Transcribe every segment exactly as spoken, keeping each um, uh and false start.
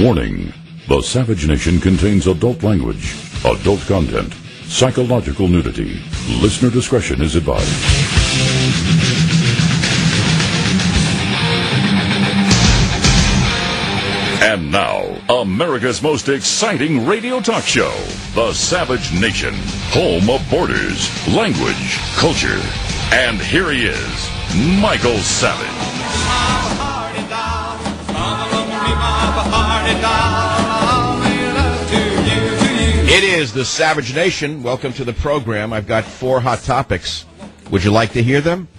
Warning: the Savage Nation contains adult language, adult content, psychological nudity. Listener discretion is advised. And now, America's most exciting radio talk show, The Savage Nation, home of borders, language, culture. And here he is, Michael Savage. It is The Savage Nation. Welcome to the program. I've got four hot topics. Would you like to hear them?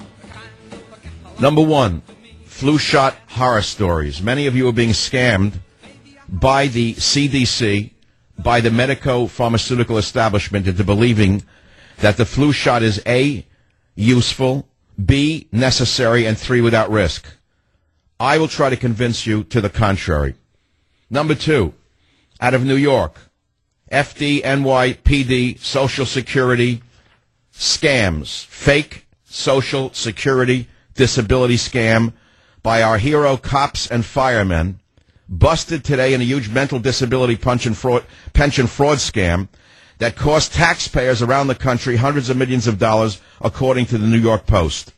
Number one, flu shot horror stories. Many of you are being scammed by the C D C, by the medico-pharmaceutical establishment into believing that the flu shot is A, useful, B, necessary, and three, without risk. I will try to convince you to the contrary. Number two, out of New York, F D N Y P D Social Security scams, fake Social Security disability scam by our hero cops and firemen, busted today in a huge mental disability pension fraud, pension fraud scam that cost taxpayers around the country hundreds of millions of dollars, according to the New York Post.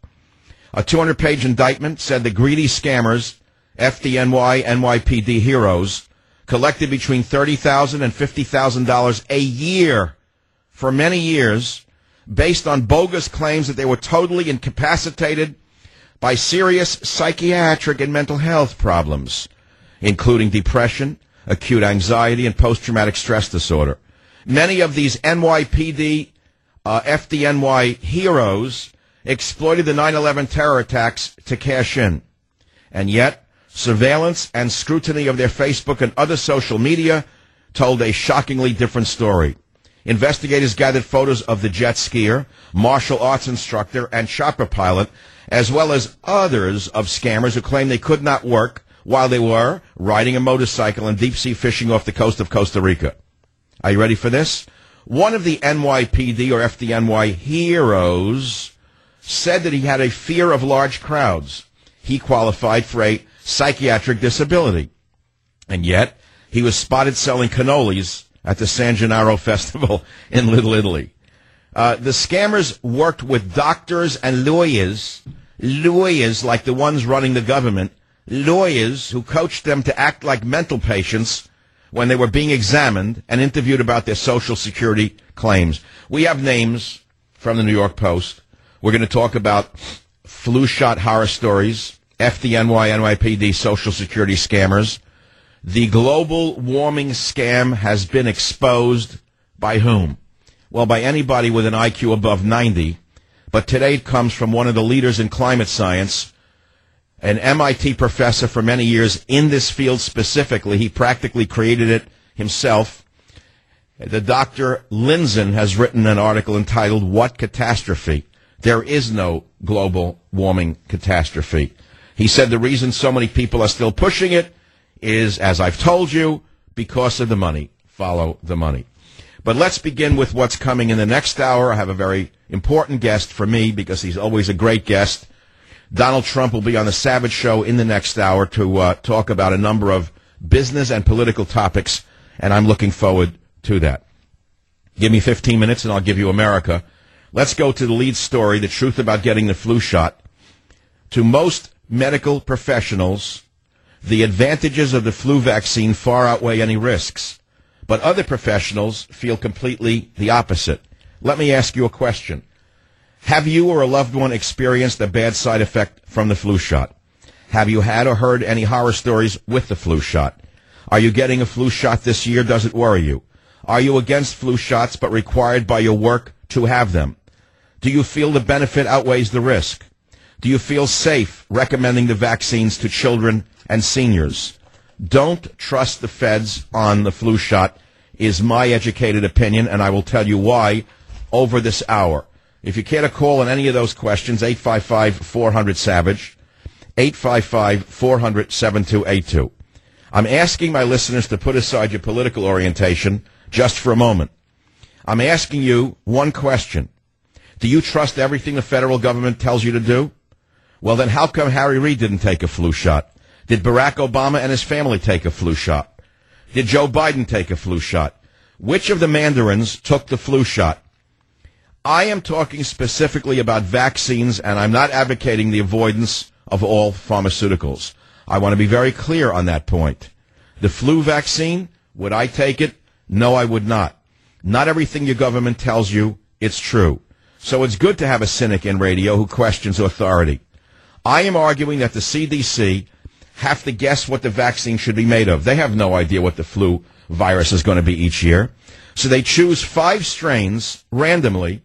A two hundred page indictment said the greedy scammers, F D N Y, N Y P D heroes, collected between thirty thousand dollars and fifty thousand dollars a year for many years based on bogus claims that they were totally incapacitated by serious psychiatric and mental health problems, including depression, acute anxiety, and post-traumatic stress disorder. Many of these N Y P D, uh, F D N Y heroes exploited the nine eleven terror attacks to cash in. And yet, surveillance and scrutiny of their Facebook and other social media told a shockingly different story. Investigators gathered photos of the jet skier, martial arts instructor, and chopper pilot, as well as others of scammers who claimed they could not work while they were riding a motorcycle and deep-sea fishing off the coast of Costa Rica. Are you ready for this? One of the N Y P D or F D N Y heroes said that he had a fear of large crowds. He qualified for a psychiatric disability. And yet, he was spotted selling cannolis at the San Gennaro Festival in Little Italy. Uh, the scammers worked with doctors and lawyers, lawyers like the ones running the government, lawyers who coached them to act like mental patients when they were being examined and interviewed about their Social Security claims. We have names from the New York Post. We're going to talk about flu shot horror stories, F D N Y, N Y P D Social Security scammers. The global warming scam has been exposed by whom? Well, by anybody with an I Q above ninety, but today it comes from one of the leaders in climate science, an M I T professor for many years in this field specifically. He practically created it himself. The Doctor Lindzen has written an article entitled, "What Catastrophe?" There is no global warming catastrophe. He said the reason so many people are still pushing it is, as I've told you, because of the money. Follow the money. But let's begin with what's coming in the next hour. I have a very important guest for me because he's always a great guest. Donald Trump will be on the Savage Show in the next hour to uh, talk about a number of business and political topics, and I'm looking forward to that. Give me fifteen minutes and I'll give you America. Let's go to the lead story, the truth about getting the flu shot. To most medical professionals, the advantages of the flu vaccine far outweigh any risks. But other professionals feel completely the opposite. Let me ask you a question. Have you or a loved one experienced a bad side effect from the flu shot? Have you had or heard any horror stories with the flu shot? Are you getting a flu shot this year? Does it worry you? Are you against flu shots but required by your work to have them? Do you feel the benefit outweighs the risk? Do you feel safe recommending the vaccines to children and seniors? Don't trust the feds on the flu shot is my educated opinion, and I will tell you why over this hour. If you care to call on any of those questions, eight five five, four hundred, SAVAGE, eight five five, four hundred, seven two eight two. I'm asking my listeners to put aside your political orientation just for a moment. I'm asking you one question. Do you trust everything the federal government tells you to do? Well, then how come Harry Reid didn't take a flu shot? Did Barack Obama and his family take a flu shot? Did Joe Biden take a flu shot? Which of the mandarins took the flu shot? I am talking specifically about vaccines, and I'm not advocating the avoidance of all pharmaceuticals. I want to be very clear on that point. The flu vaccine, would I take it? No, I would not. Not everything your government tells you, it's true. So it's good to have a cynic in radio who questions authority. I am arguing that the C D C have to guess what the vaccine should be made of. They have no idea what the flu virus is going to be each year. So they choose five strains randomly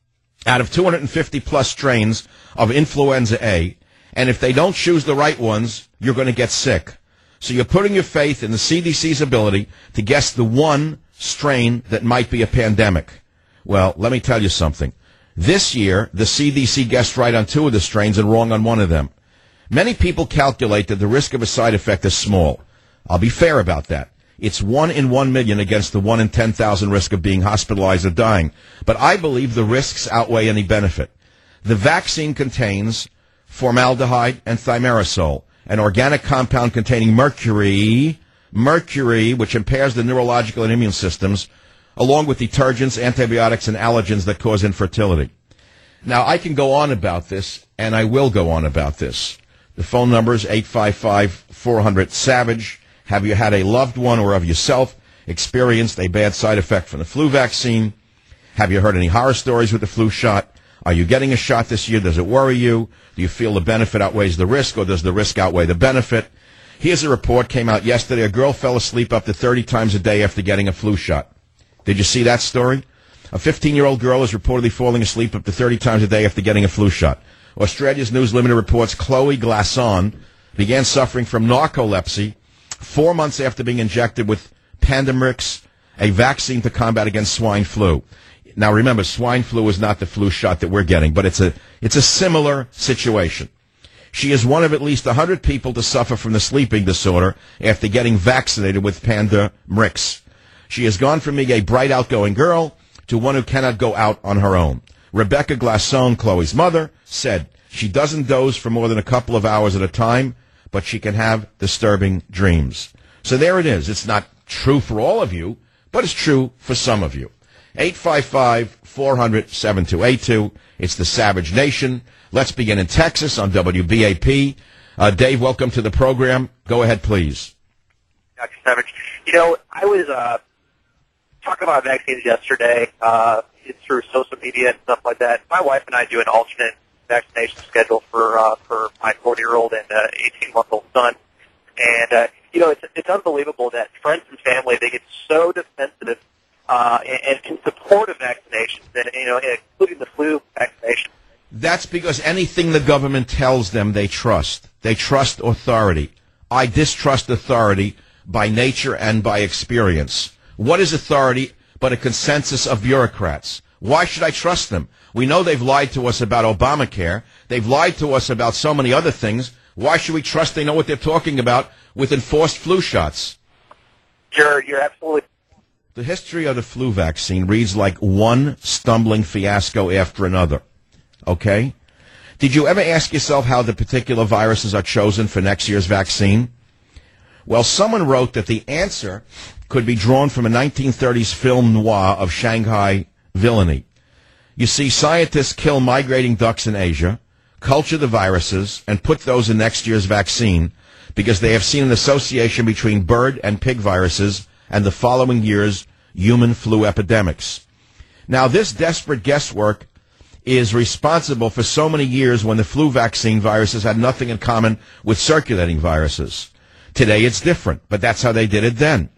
out of two hundred fifty plus strains of influenza A. And if they don't choose the right ones, you're going to get sick. So you're putting your faith in the C D C's ability to guess the one strain that might be a pandemic. Well, let me tell you something. This year, the C D C guessed right on two of the strains and wrong on one of them. Many people calculate that the risk of a side effect is small. I'll be fair about that. It's one in one million against the one in ten thousand risk of being hospitalized or dying. But I believe the risks outweigh any benefit. The vaccine contains formaldehyde and thimerosal, an organic compound containing mercury, mercury, which impairs the neurological and immune systems, along with detergents, antibiotics, and allergens that cause infertility. Now, I can go on about this, and I will go on about this. The phone number is eight five five, four hundred, SAVAGE. Have you had a loved one or of yourself experienced a bad side effect from the flu vaccine? Have you heard any horror stories with the flu shot? Are you getting a shot this year? Does it worry you? Do you feel the benefit outweighs the risk, or does the risk outweigh the benefit? Here's a report came out yesterday. A girl fell asleep up to thirty times a day after getting a flu shot. Did you see that story? A fifteen-year-old girl is reportedly falling asleep up to thirty times a day after getting a flu shot. Australia's News Limited reports Chloe Glasson began suffering from narcolepsy four months after being injected with Pandemrix, a vaccine to combat against swine flu. Now, remember, swine flu is not the flu shot that we're getting, but it's a it's a similar situation. She is one of at least one hundred people to suffer from the sleeping disorder after getting vaccinated with Pandemrix. She has gone from being a bright, outgoing girl to one who cannot go out on her own. Rebecca Glasson, Chloe's mother, said she doesn't doze for more than a couple of hours at a time, but she can have disturbing dreams. So there it is. It's not true for all of you, but it's true for some of you. eight five five, four hundred, seven two eight two. It's the Savage Nation. Let's begin in Texas on W B A P. Uh, Dave, welcome to the program. Go ahead, please. Doctor Savage, you know, I was uh, talking about vaccines yesterday uh, through social media and stuff like that. My wife and I do an alternate vaccination schedule for uh, for my forty-year-old and uh, eighteen-month-old son. And, uh, you know, it's, it's unbelievable that friends and family, they get so defensive uh, and in support of vaccinations, and, you know, including the flu vaccination. That's because anything the government tells them, they trust. They trust authority. I distrust authority by nature and by experience. What is authority but a consensus of bureaucrats? Why should I trust them? We know they've lied to us about Obamacare. They've lied to us about so many other things. Why should we trust they know what they're talking about with enforced flu shots? You're, you're absolutely... The history of the flu vaccine reads like one stumbling fiasco after another. Okay? Did you ever ask yourself how the particular viruses are chosen for next year's vaccine? Well, someone wrote that the answer could be drawn from a nineteen thirties film noir of Shanghai villainy. You see, scientists kill migrating ducks in Asia, culture the viruses, and put those in next year's vaccine because they have seen an association between bird and pig viruses and the following year's human flu epidemics. Now, this desperate guesswork is responsible for so many years when the flu vaccine viruses had nothing in common with circulating viruses. Today it's different, but that's how they did it then.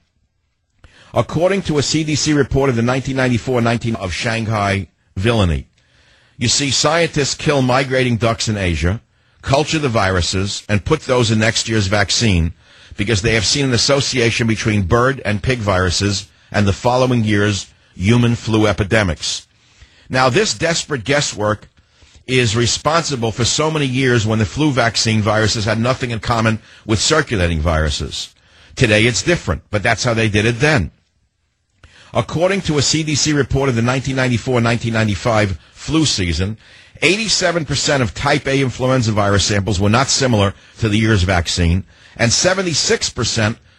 According to a C D C report of the nineteen ninety-four nineteen of Shanghai villainy, you see, scientists kill migrating ducks in Asia, culture the viruses, and put those in next year's vaccine because they have seen an association between bird and pig viruses and the following year's human flu epidemics. Now, this desperate guesswork is responsible for so many years when the flu vaccine viruses had nothing in common with circulating viruses. Today it's different, but that's how they did it then. According to a C D C report of the nineteen ninety-four nineteen ninety-five flu season, eighty-seven percent of type A influenza virus samples were not similar to the year's vaccine, and seventy-six percent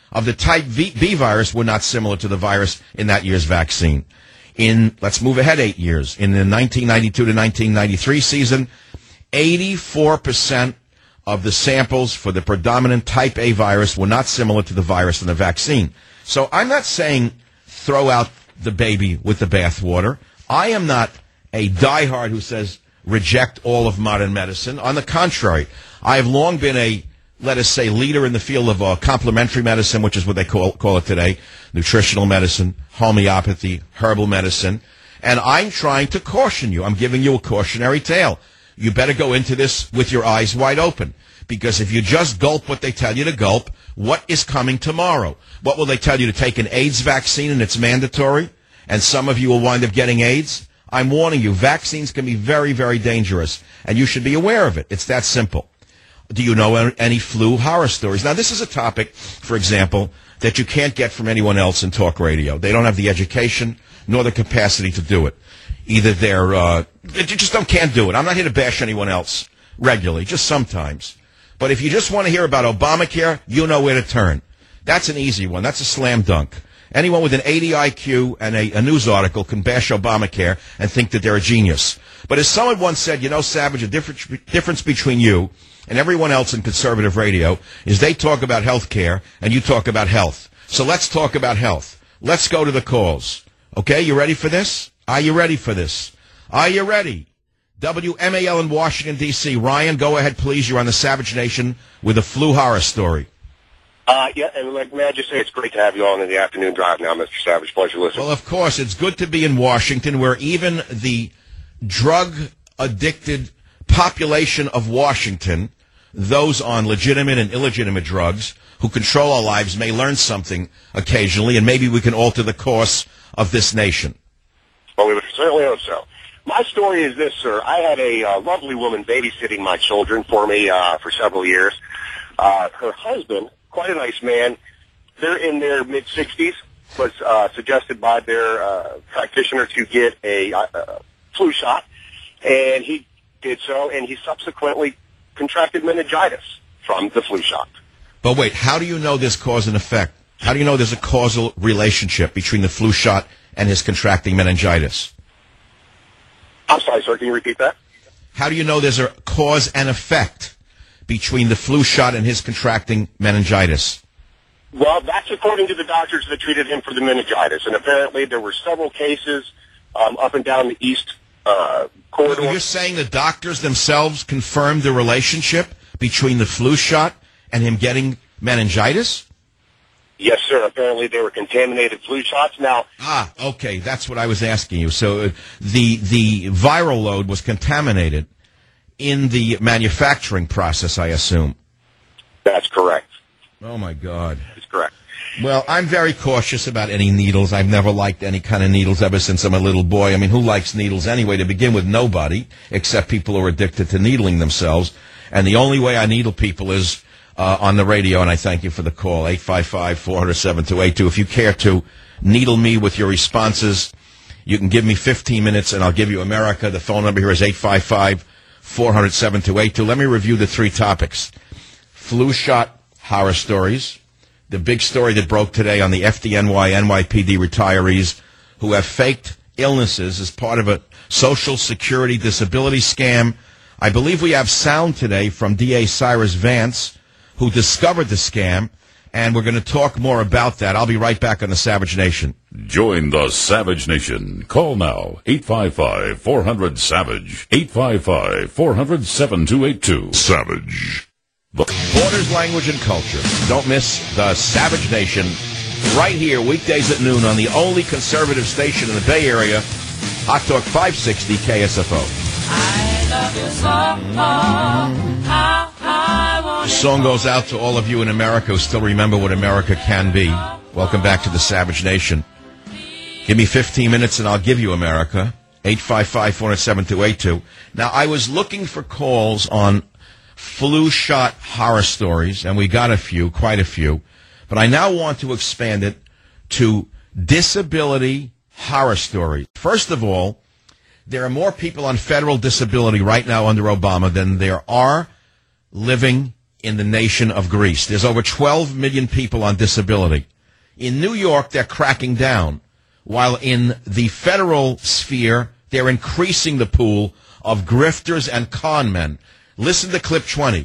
of the type V- B virus were not similar to the virus in that year's vaccine. In, let's move ahead eight years. In the nineteen ninety-two to nineteen ninety-three season, eighty-four percent of the samples for the predominant type A virus were not similar to the virus in the vaccine. So I'm not saying throw out the baby with the bathwater. I am not a diehard who says reject all of modern medicine. On the contrary, I have long been a, let us say, leader in the field of uh, complementary medicine, which is what they call, call it today, nutritional medicine, homeopathy, herbal medicine. And I'm trying to caution you. I'm giving you a cautionary tale. You better go into this with your eyes wide open. Because if you just gulp what they tell you to gulp, what is coming tomorrow? What will they tell you, to take an AIDS vaccine and it's mandatory? And some of you will wind up getting AIDS? I'm warning you, vaccines can be very, very dangerous. And you should be aware of it. It's that simple. Do you know any flu horror stories? Now, this is a topic, for example, that you can't get from anyone else in talk radio. They don't have the education nor the capacity to do it. Either they're, uh, they just don't, can't do it. I'm not here to bash anyone else regularly, just sometimes. But if you just want to hear about Obamacare, you know where to turn. That's an easy one. That's a slam dunk. Anyone with an eighty I Q and a, a news article can bash Obamacare and think that they're a genius. But as someone once said, you know, Savage, the difference, difference between you and everyone else in conservative radio is they talk about health care and you talk about health. So let's talk about health. Let's go to the calls. Okay, you ready for this? Are you ready for this? Are you ready? W M A L in Washington, D C Ryan, go ahead, please. You're on the Savage Nation with a flu horror story. Uh, yeah, and like, may I just say it's great to have you on in the afternoon drive now, Mister Savage. Pleasure listening. Well, of course, it's good to be in Washington, where even the drug-addicted population of Washington, those on legitimate and illegitimate drugs who control our lives, may learn something occasionally, and maybe we can alter the course of this nation. Well, we would certainly hope so. My story is this, sir. I had a uh, lovely woman babysitting my children for me uh, for several years. Uh, her husband, quite a nice man, they're in their mid-sixties, was uh, suggested by their uh, practitioner to get a uh, flu shot, and he did so, and he subsequently contracted meningitis from the flu shot. But wait, how do you know there's cause and effect? How do you know there's a causal relationship between the flu shot and his contracting meningitis? I'm sorry, sir. Can you repeat that? How do you know there's a cause and effect between the flu shot and his contracting meningitis? Well, that's according to the doctors that treated him for the meningitis. And apparently there were several cases um, up and down the east uh, corridor. You're saying the doctors themselves confirmed the relationship between the flu shot and him getting meningitis? Yes, sir. Apparently they were contaminated flu shots. Now, ah, okay, that's what I was asking you. So uh, the the viral load was contaminated in the manufacturing process, I assume. That's correct. Oh, my God. That's correct. Well, I'm very cautious about any needles. I've never liked any kind of needles ever since I'm a little boy. I mean, who likes needles anyway? To begin with, nobody, except people who are addicted to needling themselves. And the only way I needle people is uh, on the radio, and I thank you for the call, eight five five, four hundred, seven two eight two. If you care to needle me with your responses, you can give me fifteen minutes, and I'll give you America. The phone number here is eight five five, four hundred, seven two eight two. Let me review the three topics. Flu shot horror stories. The big story that broke today on the F D N Y N Y P D retirees who have faked illnesses as part of a Social Security disability scam. I believe we have sound today from D A Cyrus Vance, who discovered the scam, and we're going to talk more about that. I'll be right back on the Savage Nation. Join the Savage Nation. Call now, eight five five, four hundred, SAVAGE, eight five five, four hundred, seven two eight two. Savage. The Borders, language, and culture. Don't miss the Savage Nation right here, weekdays at noon on the only conservative station in the Bay Area, Hot Talk five sixty K S F O. I love you so. How I want The song goes out to all of you in America who still remember what America can be. Welcome back to the Savage Nation. Give me fifteen minutes and I'll give you America. eight five five, four zero seven, two eight two. Now, I was looking for calls on flu shot horror stories, and we got a few, quite a few. But I now want to expand it to disability horror stories. First of all, there are more people on federal disability right now under Obama than there are living in the nation of Greece. There's over twelve million people on disability. In New York, they're cracking down, while in the federal sphere, they're increasing the pool of grifters and con men. Listen to clip twenty.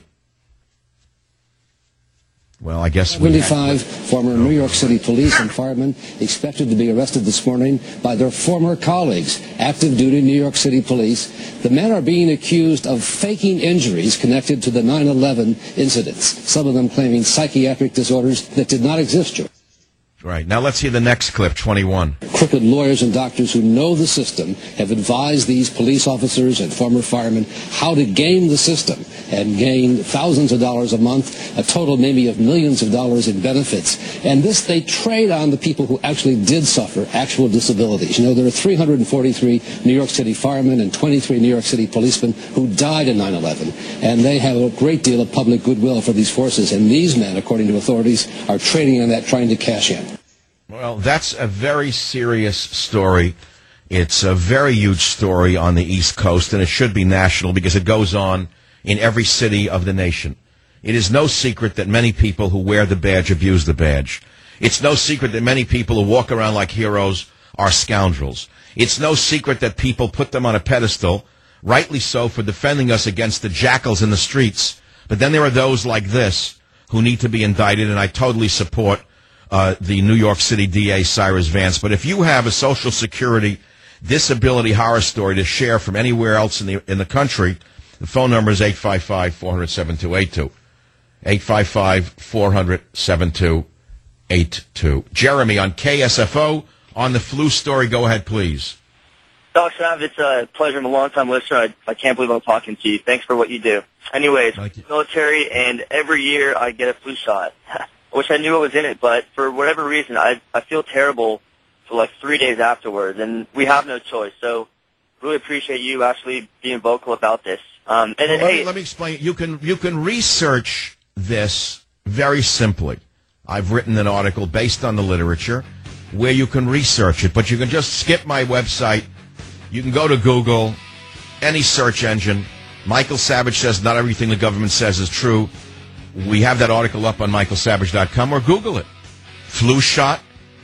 Well, I guess we twenty-five former New York City police and firemen expected to be arrested this morning by their former colleagues, active duty New York City police. The men are being accused of faking injuries connected to the nine eleven incidents, some of them claiming psychiatric disorders that did not exist. Right. Now let's hear the next clip, twenty-one. Crooked lawyers and doctors who know the system have advised these police officers and former firemen how to game the system and gain thousands of dollars a month, a total maybe of millions of dollars in benefits. And this they trade on the people who actually did suffer actual disabilities. You know, there are three hundred forty-three New York City firemen and twenty-three New York City policemen who died in nine eleven. And they have a great deal of public goodwill for these forces. And these men, according to authorities, are trading on that, trying to cash in. Well, that's a very serious story. It's a very huge story on the East Coast, and it should be national because it goes on in every city of the nation. It is no secret that many people who wear the badge abuse the badge. It's no secret that many people who walk around like heroes are scoundrels. It's no secret that people put them on a pedestal, rightly so, for defending us against the jackals in the streets. But then there are those like this who need to be indicted, and I totally support Uh, the New York City D A, Cyrus Vance. But if you have a Social Security disability horror story to share from anywhere else in the in the country, the phone number is eight five five, four hundred, seven two eight two. eight five five, four hundred, seven two eight two. Jeremy on K S F O on the flu story. Go ahead, please. Doc Sav, it's a pleasure. I'm a long-time listener. I, I can't believe I'm talking to you. Thanks for what you do. Anyways, military, and every year I get a flu shot. I wish I knew what was in it, but for whatever reason, I I feel terrible for like three days afterwards, and we have no choice. So, really appreciate you actually being vocal about this. Um, and well, then, let, hey, me, let me explain. You can you can research this very simply. I've written an article based on the literature where you can research it, but you can just skip my website. You can go to Google, any search engine. Michael Savage says not everything the government says is true. We have that article up on michael savage dot com, or Google it. Flu shot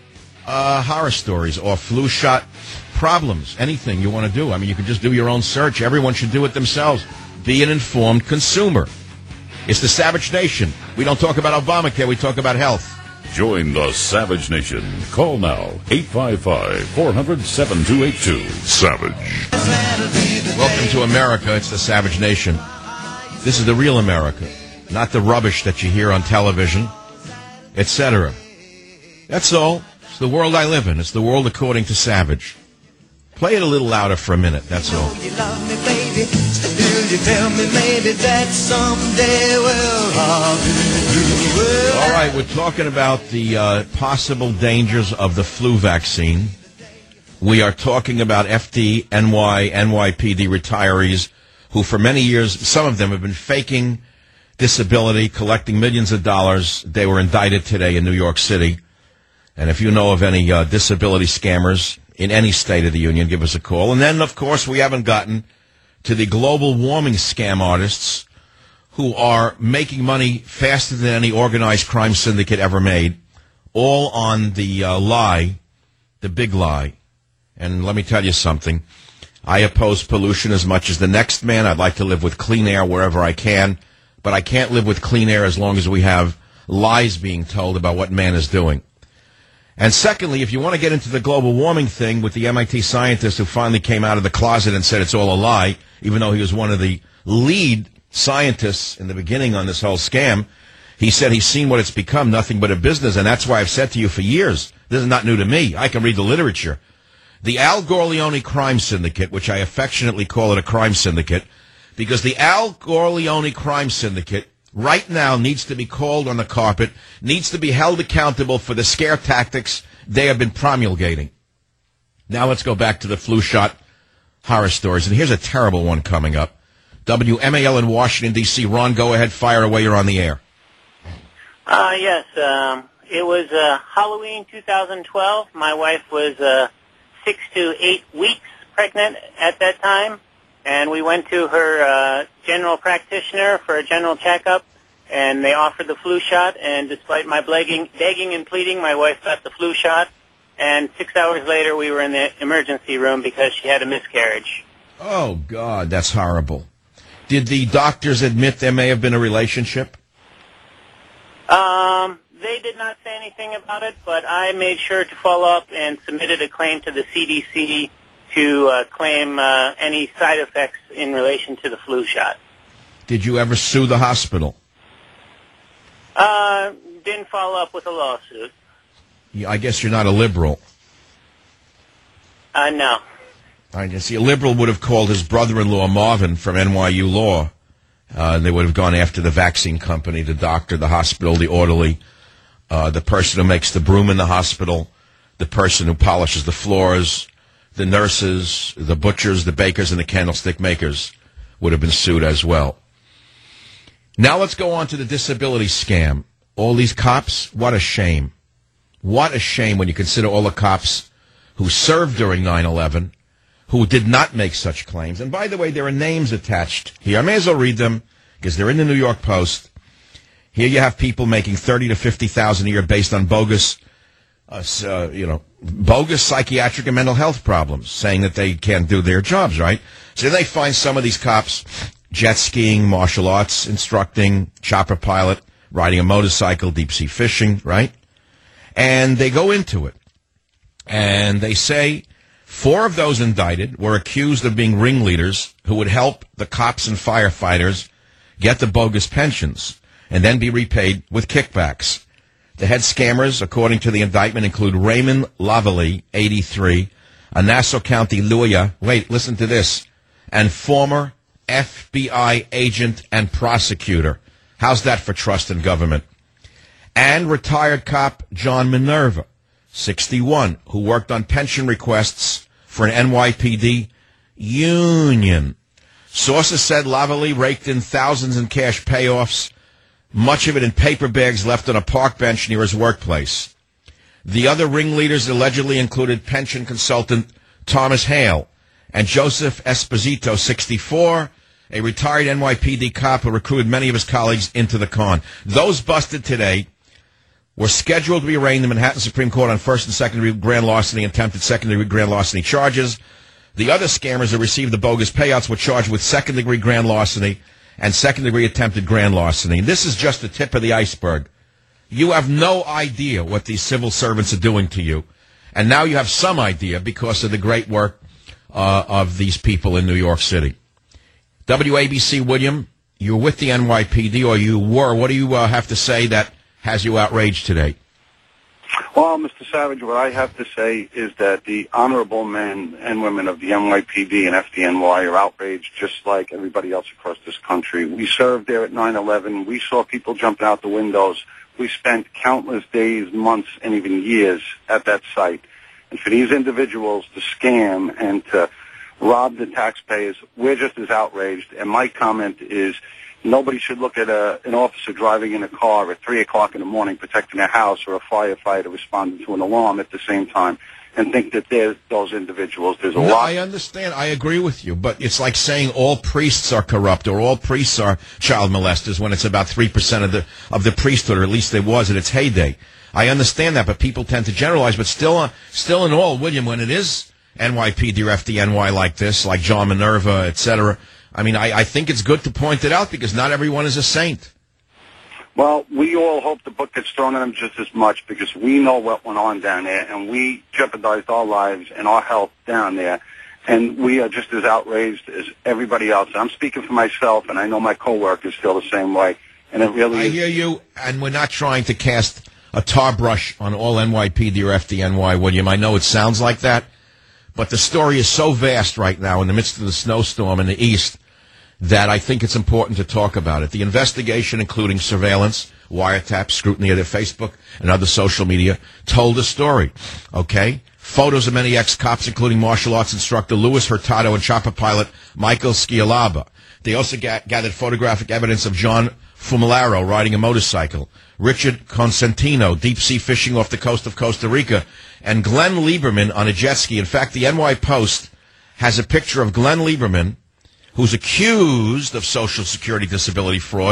uh, horror stories, or flu shot problems, anything you want to do. I mean, you can just do your own search. Everyone should do it themselves. Be an informed consumer. It's the Savage Nation. We don't talk about Obamacare, we talk about health. Join the Savage Nation. Call now, eight five five, four hundred, seven two eight two. Savage. Welcome to America. It's the Savage Nation. This is the real America. Not the rubbish that you hear on television, et cetera. That's all. It's the world I live in. It's the world according to Savage. Play it a little louder for a minute, that's all. You love me, baby. Still you tell me maybe that someday, well, I'll do well. All right, we're talking about the uh, possible dangers of the flu vaccine. We are talking about F D, N Y, N Y P D retirees who for many years, some of them have been faking disability, collecting millions of dollars. They were indicted today in New York City. And if you know of any uh, disability scammers in any state of the union, give us a call. And then, of course, we haven't gotten to the global warming scam artists who are making money faster than any organized crime syndicate ever made, all on the uh, lie, the big lie. And let me tell you something. I oppose pollution as much as the next man. I'd like to live with clean air wherever I can. But I can't live with clean air as long as we have lies being told about what man is doing. And secondly, if you want to get into the global warming thing with the M I T scientist who finally came out of the closet and said it's all a lie, even though he was one of the lead scientists in the beginning on this whole scam, he said he's seen what it's become, nothing but a business, and that's why I've said to you for years, this is not new to me, I can read the literature. The Al Gorleone crime syndicate, which I affectionately call it a crime syndicate, because the Al Gorleone crime syndicate right now needs to be called on the carpet, needs to be held accountable for the scare tactics they have been promulgating. Now let's go back to the flu shot horror stories. And here's a terrible one coming up. W M A L in Washington, D C Ron, go ahead, fire away, you're on the air. Uh, yes, um, it was uh, Halloween two thousand twelve. My wife was uh, six to eight weeks pregnant at that time. And we went to her uh, general practitioner for a general checkup, and they offered the flu shot, and despite my begging, begging and pleading, my wife got the flu shot, and six hours later we were in the emergency room because she had a miscarriage. Oh, God, that's horrible. Did the doctors admit there may have been a relationship? Um, they did not say anything about it, but I made sure to follow up and submitted a claim to the C D C to uh, claim uh, any side effects in relation to the flu shot. Did you ever sue the hospital? Uh, didn't follow up with a lawsuit. I guess you're not a liberal. Uh, no. I guess a liberal would have called his brother-in-law Marvin from N Y U Law. Uh, they would have gone after the vaccine company, the doctor, the hospital, the orderly, uh, the person who makes the broom in the hospital, the person who polishes the floors, the nurses, the butchers, the bakers, and the candlestick makers would have been sued as well. Now let's go on to the disability scam. All these cops, what a shame. What a shame when you consider all the cops who served during nine eleven, who did not make such claims. And by the way, there are names attached here. I may as well read them because they're in the New York Post. Here you have people making thirty to fifty thousand a year based on bogus, uh, uh, you know, bogus psychiatric and mental health problems, saying that they can't do their jobs, right? So they find some of these cops jet skiing, martial arts instructing, chopper pilot, riding a motorcycle, deep sea fishing, right? And they go into it. And they say four of those indicted were accused of being ringleaders who would help the cops and firefighters get the bogus pensions and then be repaid with kickbacks. The head scammers, according to the indictment, include Raymond Lavallee, eighty-three, a Nassau County lawyer, wait, listen to this, and former F B I agent and prosecutor. How's that for trust in government? And retired cop John Minerva, sixty-one, who worked on pension requests for an N Y P D union. Sources said Lavallee raked in thousands in cash payoffs, much of it in paper bags left on a park bench near his workplace. The other ringleaders allegedly included pension consultant Thomas Hale and Joseph Esposito, sixty-four, a retired N Y P D cop who recruited many of his colleagues into the con. Those busted today were scheduled to be arraigned in the Manhattan Supreme Court on first and second-degree grand larceny and attempted second-degree grand larceny charges. The other scammers who received the bogus payouts were charged with second-degree grand larceny and second-degree attempted grand larceny. And this is just the tip of the iceberg. You have no idea what these civil servants are doing to you. And now you have some idea because of the great work uh, of these people in New York City. W A B C, William, you're with the N Y P D, or you were. What do you uh, have to say that has you outraged today? Well, Mister Savage, what I have to say is that the honorable men and women of the N Y P D and F D N Y are outraged just like everybody else across this country. We served there at nine eleven. We saw people jumping out the windows. We spent countless days, months, and even years at that site. And for these individuals to scam and to rob the taxpayers, we're just as outraged. And my comment is nobody should look at a, an officer driving in a car at three o'clock in the morning protecting a house or a firefighter responding to an alarm at the same time and think that they're those individuals. There's a no, lot. I understand. I agree with you. But it's like saying all priests are corrupt or all priests are child molesters when it's about three percent of the of the priesthood, or at least it was at its heyday. I understand that, but people tend to generalize. But still, uh, still in all, William, when it is N Y P D or F D N Y like this, like John Minerva, et cetera, I mean, I, I think it's good to point it out because not everyone is a saint. Well, we all hope the book gets thrown at them just as much because we know what went on down there, and we jeopardized our lives and our health down there, and we are just as outraged as everybody else. I'm speaking for myself, and I know my coworkers feel the same way, and it really I is. hear you, and we're not trying to cast a tar brush on all N Y P D or F D N Y, William. I know it sounds like that, but the story is so vast right now in the midst of the snowstorm in the East that I think it's important to talk about it. The investigation, including surveillance, wiretap, scrutiny of their Facebook and other social media, told a story, okay? Photos of many ex-cops, including martial arts instructor Louis Hurtado and chopper pilot Michael Scialaba. They also ga- gathered photographic evidence of John Fumilaro riding a motorcycle, Richard Consentino deep-sea fishing off the coast of Costa Rica, and Glenn Lieberman on a jet ski. In fact, the N Y Post has a picture of Glenn Lieberman, who's accused of Social Security disability fraud.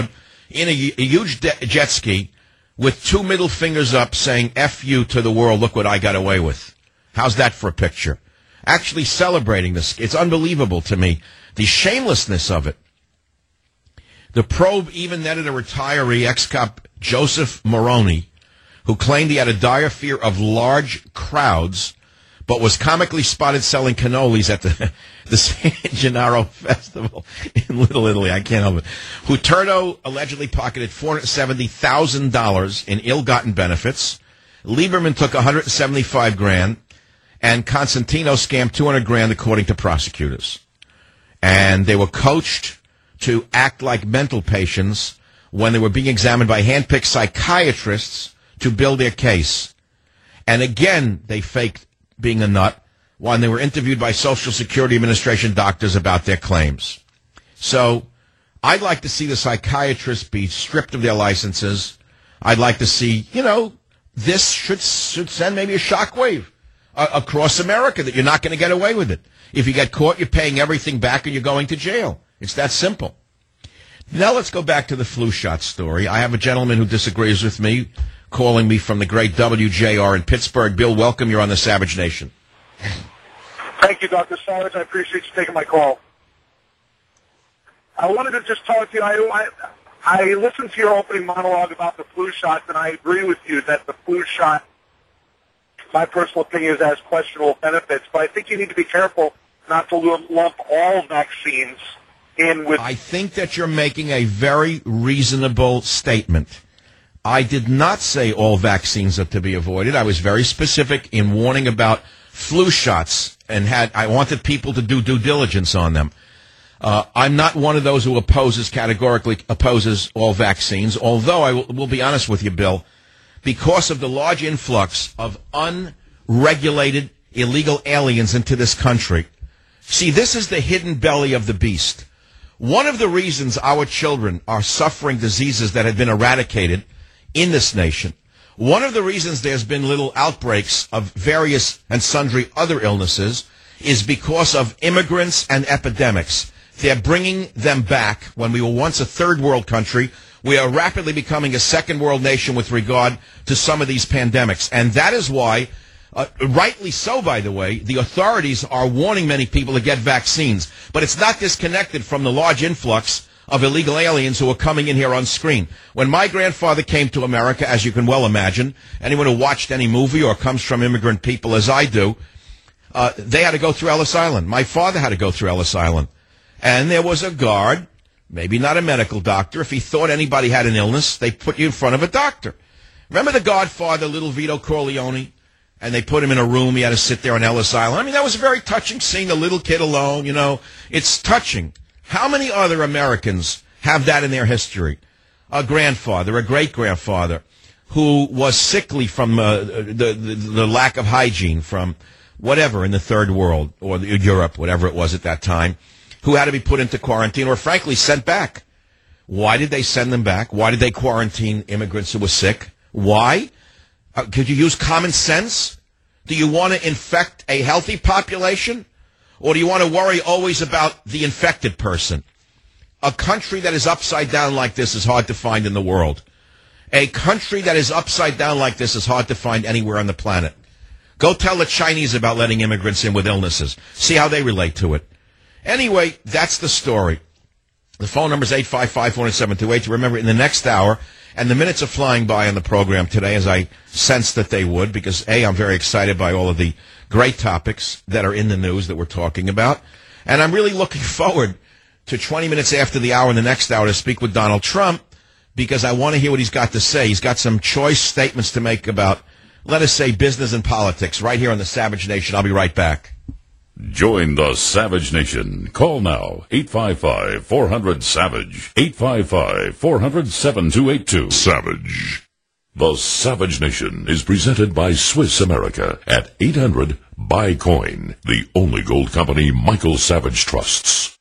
in a, a huge de- jet ski with two middle fingers up saying F you to the world, look what I got away with. How's that for a picture? Actually celebrating this. It's unbelievable to me, the shamelessness of it. The Probe even netted a retiree, ex-cop Joseph Moroni, who claimed he had a dire fear of large crowds, but was comically spotted selling cannolis at the, the San Gennaro Festival in Little Italy. I can't help it. Huterto allegedly pocketed four hundred seventy thousand dollars in ill-gotten benefits. Lieberman took one hundred seventy-five grand, and Constantino scammed two hundred grand, according to prosecutors. And they were coached to act like mental patients when they were being examined by hand-picked psychiatrists to build their case. And again, they faked being a nut when they were interviewed by Social Security Administration doctors about their claims. So I'd like to see the psychiatrists be stripped of their licenses. I'd like to see, you know, this should, should send maybe a shockwave uh, across America that you're not going to get away with it. If you get caught, you're paying everything back and you're going to jail. It's that simple. Now let's go back to the flu shot story. I have a gentleman who disagrees with me, calling me from the great W J R in Pittsburgh. Bill, welcome. You're on the Savage Nation. Thank you, Doctor Savage. I appreciate you taking my call. I wanted to just talk to you. I, I, I listened to your opening monologue about the flu shots, and I agree with you that the flu shot, my personal opinion, is has questionable benefits. But I think you need to be careful not to lump all vaccines in with... I think that you're making a very reasonable statement. I did not say all vaccines are to be avoided. I was very specific in warning about flu shots, and had I wanted people to do due diligence on them. Uh, I'm not one of those who opposes, categorically opposes all vaccines, although I will, will be honest with you, Bill, because of the large influx of unregulated illegal aliens into this country. See, this is the hidden belly of the beast. One of the reasons our children are suffering diseases that have been eradicated in this nation, one of the reasons there's been little outbreaks of various and sundry other illnesses is because of immigrants and epidemics. They're bringing them back. When we were once a third world country, we are rapidly becoming a second world nation with regard to some of these pandemics. And that is why, uh, rightly so, by the way, the authorities are warning many people to get vaccines. But it's not disconnected from the large influx of illegal aliens who are coming in here on screen. When my grandfather came to America, as you can well imagine, anyone who watched any movie or comes from immigrant people as I do, uh, they had to go through Ellis Island. My father had to go through Ellis Island. And there was a guard, maybe not a medical doctor. If he thought anybody had an illness, they put you in front of a doctor. Remember the Godfather, little Vito Corleone? And they put him in a room. He had to sit there on Ellis Island. I mean, that was a very touching scene, the little kid alone, you know. It's touching. How many other Americans have that in their history? A grandfather, a great-grandfather, who was sickly from uh, the, the the lack of hygiene from whatever in the third world, or Europe, whatever it was at that time, who had to be put into quarantine or, frankly, sent back. Why did they send them back? Why did they quarantine immigrants who were sick? Why? Uh, could you use common sense? Do you want to infect a healthy population? Or do you want to worry always about the infected person? A country that is upside down like this is hard to find in the world. A country that is upside down like this is hard to find anywhere on the planet. Go tell the Chinese about letting immigrants in with illnesses. See how they relate to it. Anyway, that's the story. The phone number is eight five five, four seven two eight. Remember, in the next hour, and the minutes are flying by on the program today, as I sensed that they would, because, A, I'm very excited by all of the great topics that are in the news that we're talking about. And I'm really looking forward to twenty minutes after the hour and the next hour to speak with Donald Trump, because I want to hear what he's got to say. He's got some choice statements to make about, let us say, business and politics, right here on the Savage Nation. I'll be right back. Join the Savage Nation. Call now, eight five five, four hundred, SAVAGE, eight five five, four hundred, seven two eight two. Savage. The Savage Nation is presented by Swiss America at eight hundred, buy coin, the only gold company Michael Savage trusts.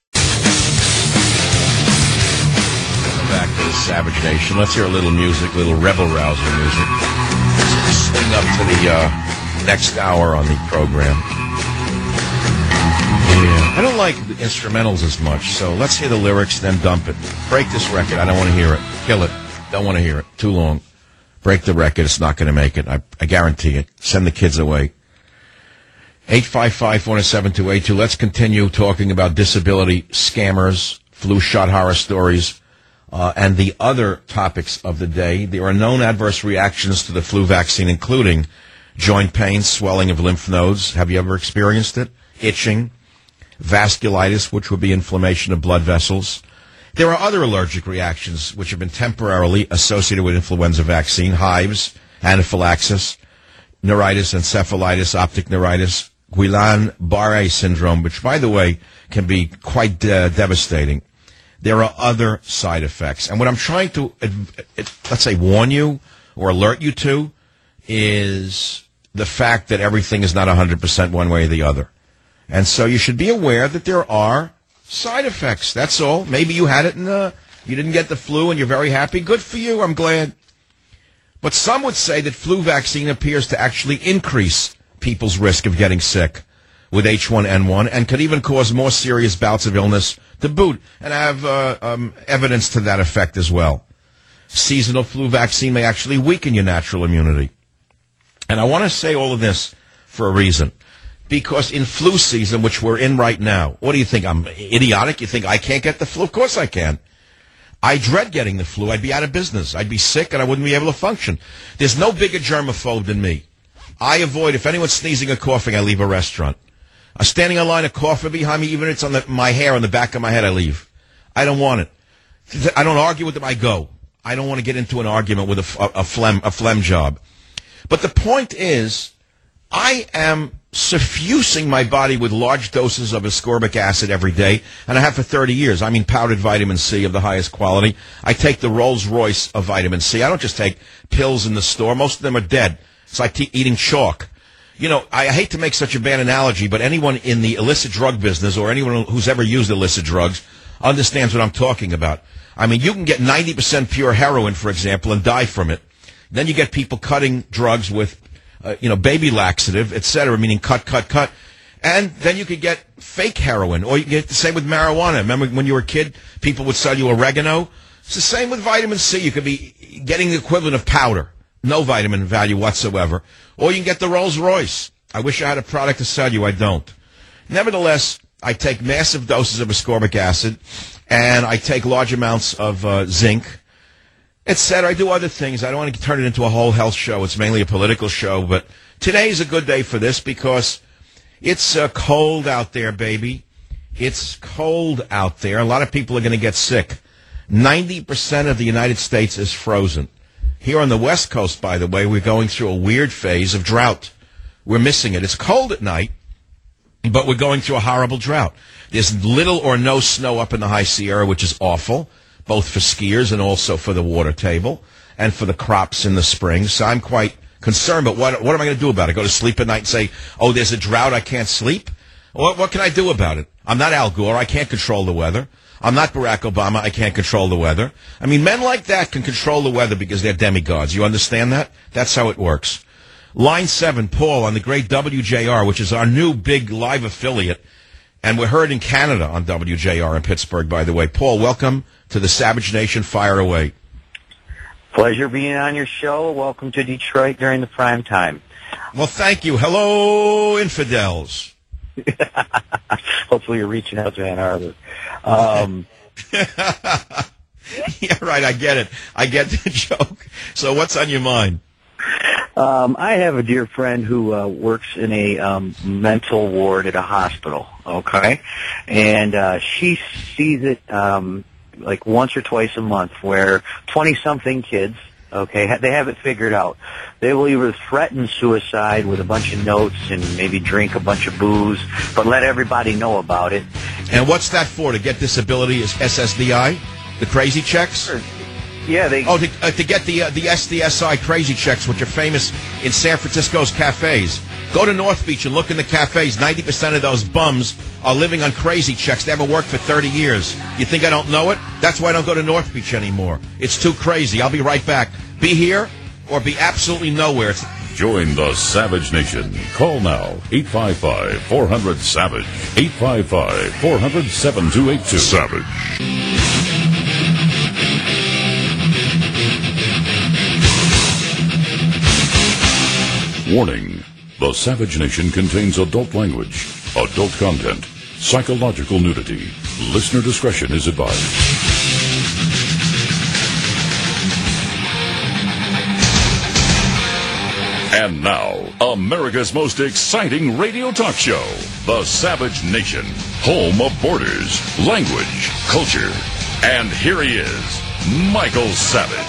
Welcome back to the Savage Nation. Let's hear a little music, a little rebel-rouser music. Swing up to the uh, next hour on the program. Yeah. I don't like the instrumentals as much, so let's hear the lyrics, then dump it. Break this record. I don't want to hear it. Kill it. Don't want to hear it. Too long. Break the record. It's not going to make it. I, I guarantee it. Send the kids away. eight five five, four seven two eight two. Let's continue talking about disability scammers, flu shot horror stories, uh, and the other topics of the day. There are known adverse reactions to the flu vaccine, including joint pain, swelling of lymph nodes. Have you ever experienced it? Itching, vasculitis, which would be inflammation of blood vessels. There are other allergic reactions which have been temporarily associated with influenza vaccine: hives, anaphylaxis, neuritis, encephalitis, optic neuritis, Guillain-Barré syndrome, which, by the way, can be quite uh, devastating. There are other side effects. And what I'm trying to, uh, let's say, warn you or alert you to is the fact that everything is not one hundred percent one way or the other. And so you should be aware that there are side effects. That's all. Maybe you had it and uh, you didn't get the flu and you're very happy. Good for you. I'm glad. But some would say that flu vaccine appears to actually increase people's risk of getting sick with H one N one and could even cause more serious bouts of illness to boot. And I have uh, um, evidence to that effect as well. Seasonal flu vaccine may actually weaken your natural immunity. And I want to say all of this for a reason. Because in flu season, which we're in right now, what do you think? I'm idiotic? You think I can't get the flu? Of course I can. I dread getting the flu. I'd be out of business. I'd be sick and I wouldn't be able to function. There's no bigger germaphobe than me. I avoid, if anyone's sneezing or coughing, I leave a restaurant. I'm standing in line of coffee behind me, even if it's on the, my hair on the back of my head, I leave. I don't want it. I don't argue with them, I go. I don't want to get into an argument with a, a, a phlegm, a phlegm job. But the point is, I am suffusing my body with large doses of ascorbic acid every day, and I have for thirty years. I mean powdered vitamin C of the highest quality. I take the Rolls-Royce of vitamin C. I don't just take pills in the store. Most of them are dead. It's like t- eating chalk. You know, I hate to make such a bad analogy, but anyone in the illicit drug business or anyone who's ever used illicit drugs understands what I'm talking about. I mean, you can get ninety percent pure heroin, for example, and die from it. Then you get people cutting drugs with Uh, you know, baby laxative, et cetera, meaning cut, cut, cut. And then you could get fake heroin, or you can get the same with marijuana. Remember when you were a kid, people would sell you oregano? It's the same with vitamin C. You could be getting the equivalent of powder, no vitamin value whatsoever. Or you can get the Rolls-Royce. I wish I had a product to sell you. I don't. Nevertheless, I take massive doses of ascorbic acid, and I take large amounts of uh, zinc, et cetera. I do other things. I don't want to turn it into a whole health show. It's mainly a political show. But today's a good day for this because it's uh, cold out there, baby. It's cold out there. A lot of people are going to get sick. ninety percent of the United States is frozen. Here on the West Coast, by the way, we're going through a weird phase of drought. We're missing it. It's cold at night, but we're going through a horrible drought. There's little or no snow up in the High Sierra, which is awful, both for skiers and also for the water table and for the crops in the spring. So I'm quite concerned, but what, what am I going to do about it? Go to sleep at night and say, oh, there's a drought, I can't sleep? What, what can I do about it? I'm not Al Gore, I can't control the weather. I'm not Barack Obama, I can't control the weather. I mean, men like that can control the weather because they're demigods. You understand that? That's how it works. Line seven, Paul, on the great W J R, which is our new big live affiliate, and we're heard in Canada on W J R in Pittsburgh, by the way. Paul, welcome to the Savage Nation. Fire away. Pleasure being on your show. Welcome to Detroit during the prime time. Well, thank you. Hello, infidels. Hopefully you're reaching out to Ann Arbor. Um, yeah, right. I get it. I get the joke. So what's on your mind? Um, I have a dear friend who uh, works in a um, mental ward at a hospital, okay? And uh, she sees it um, like once or twice a month where twenty-something kids, okay, they have it figured out. They will either threaten suicide with a bunch of notes and maybe drink a bunch of booze, but let everybody know about it. And what's that for? To get disability is S S D I? The crazy checks? Sure. Yeah, they... Oh, to, uh, to get the uh, the S D S I crazy checks, which are famous in San Francisco's cafes. Go to North Beach and look in the cafes. ninety percent of those bums are living on crazy checks. They haven't worked for thirty years. You think I don't know it? That's why I don't go to North Beach anymore. It's too crazy. I'll be right back. Be here or be absolutely nowhere. It's Join the Savage Nation. Call now, eight five five, four hundred, SAVAGE, eight five five, four hundred, seven two eight two. Savage. Warning. The Savage Nation contains adult language, adult content, psychological nudity. Listener discretion is advised. And now, America's most exciting radio talk show, The Savage Nation, home of borders, language, culture. And here he is, Michael Savage.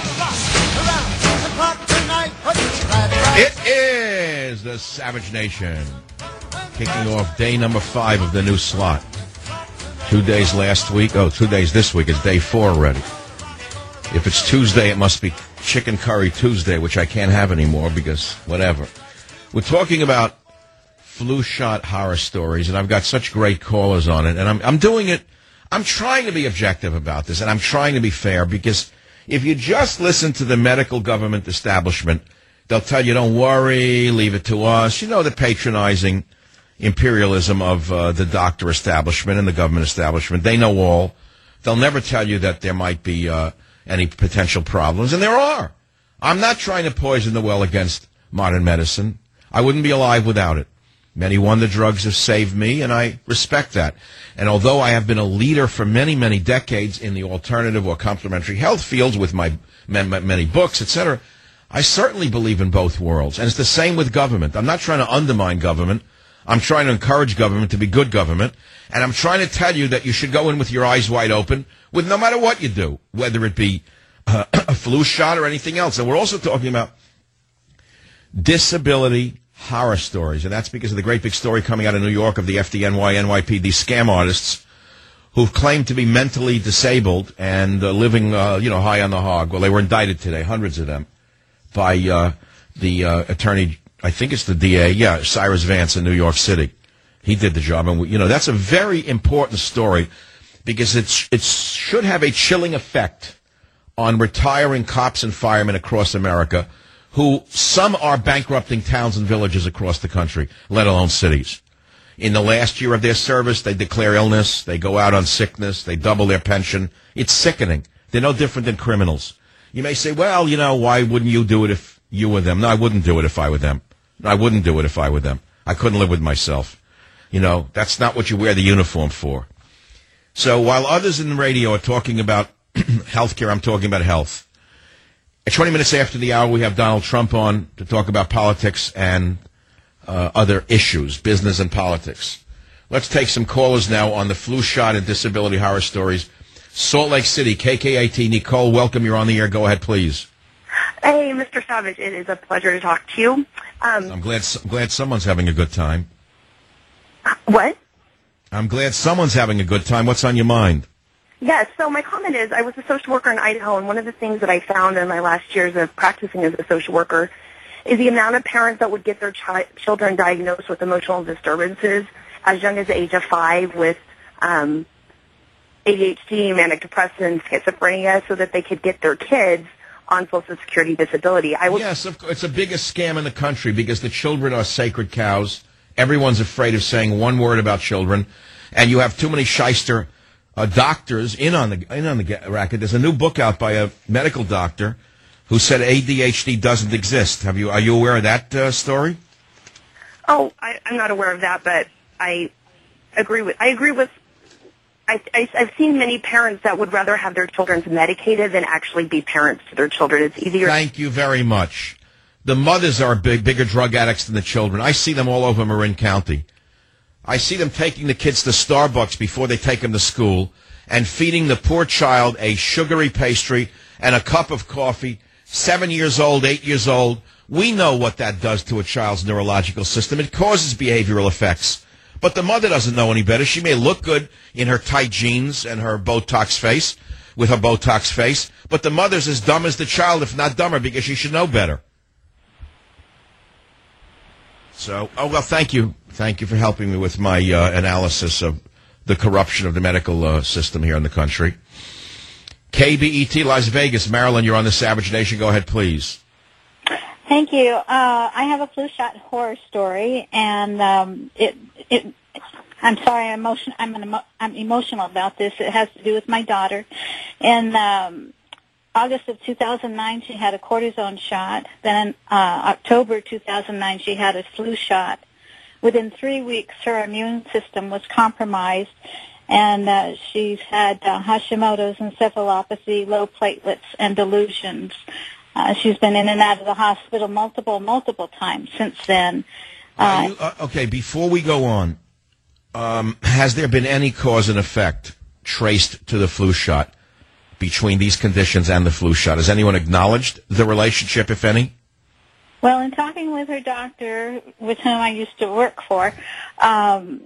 It is The Savage Nation, kicking off day number five of the new slot. Two days last week, oh, two days this week. It's day four already. If it's Tuesday, it must be Chicken Curry Tuesday, which I can't have anymore because whatever. We're talking about flu shot horror stories, and I've got such great callers on it, and I'm, I'm doing it, I'm trying to be objective about this, and I'm trying to be fair, because if you just listen to the medical government establishment, they'll tell you, don't worry, leave it to us. You know, the patronizing imperialism of uh, the doctor establishment and the government establishment. They know all. They'll never tell you that there might be uh, any potential problems, and there are. I'm not trying to poison the well against modern medicine. I wouldn't be alive without it. Many wonder drugs have saved me, and I respect that. And although I have been a leader for many, many decades in the alternative or complementary health fields with my many books, et cetera, I certainly believe in both worlds. And it's the same with government. I'm not trying to undermine government. I'm trying to encourage government to be good government. And I'm trying to tell you that you should go in with your eyes wide open with no matter what you do, whether it be uh, a flu shot or anything else. And we're also talking about disability horror stories. And that's because of the great big story coming out of New York of the F D N Y, N Y P D scam artists who've claimed to be mentally disabled and uh, living, uh, you know, high on the hog. Well, they were indicted today, hundreds of them, by uh, the uh, attorney, I think it's the D A, yeah, Cyrus Vance in New York City. He did the job. And, we, you know, that's a very important story because it's, it should have a chilling effect on retiring cops and firemen across America who some are bankrupting towns and villages across the country, let alone cities. In the last year of their service, they declare illness, they go out on sickness, they double their pension. It's sickening. They're no different than criminals. You may say, well, you know, why wouldn't you do it if you were them? No, I wouldn't do it if I were them. No, I wouldn't do it if I were them. I couldn't live with myself. You know, that's not what you wear the uniform for. So while others in the radio are talking about health care, I'm talking about health. At twenty minutes after the hour, we have Donald Trump on to talk about politics and uh, other issues, business and politics. Let's take some callers now on the flu shot and disability horror stories. Salt Lake City, K K A T. Nicole, welcome. You're on the air. Go ahead, please. Hey, Mister Savage. It is a pleasure to talk to you. Um, I'm glad, I'm glad someone's having a good time. What? I'm glad someone's having a good time. What's on your mind? Yes, so my comment is I was a social worker in Idaho, and one of the things that I found in my last years of practicing as a social worker is the amount of parents that would get their chi- children diagnosed with emotional disturbances as young as the age of five with um, A D H D, manic depression, schizophrenia, so that they could get their kids on Social Security disability. I would yes, of course, it's the biggest scam in the country because the children are sacred cows. Everyone's afraid of saying one word about children, and you have too many shyster uh, doctors in on the in on the racket. There's a new book out by a medical doctor who said A D H D doesn't exist. Have you are you aware of that uh, story? Oh, I, I'm not aware of that, but I agree with I agree with. I, I, I've seen many parents that would rather have their children medicated than actually be parents to their children. It's easier. Thank you very much. The mothers are big, bigger drug addicts than the children. I see them all over Marin County. I see them taking the kids to Starbucks before they take them to school and feeding the poor child a sugary pastry and a cup of coffee, seven years old, eight years old. We know what that does to a child's neurological system. It causes behavioral effects. But the mother doesn't know any better. She may look good in her tight jeans and her Botox face, with her Botox face, but the mother's as dumb as the child, if not dumber, because she should know better. So, oh, well, thank you. Thank you for helping me with my uh, analysis of the corruption of the medical uh, system here in the country. K B E T, Las Vegas, Maryland, you're on the Savage Nation. Go ahead, please. Thank you. Uh, I have a flu shot horror story, and um, it it. I'm sorry, I'm emotion. I'm an emo- I'm emotional about this. It has to do with my daughter. In um, August of two thousand nine, she had a cortisone shot. Then in uh, October two thousand nine, she had a flu shot. Within three weeks, her immune system was compromised, and uh, she's had uh, Hashimoto's, encephalopathy, low platelets, and delusions. Uh, she's been in and out of the hospital multiple, multiple times since then. Uh, you, uh, okay, before we go on, um, has there been any cause and effect traced to the flu shot between these conditions and the flu shot? Has anyone acknowledged the relationship, if any? Well, in talking with her doctor, with whom I used to work for, um,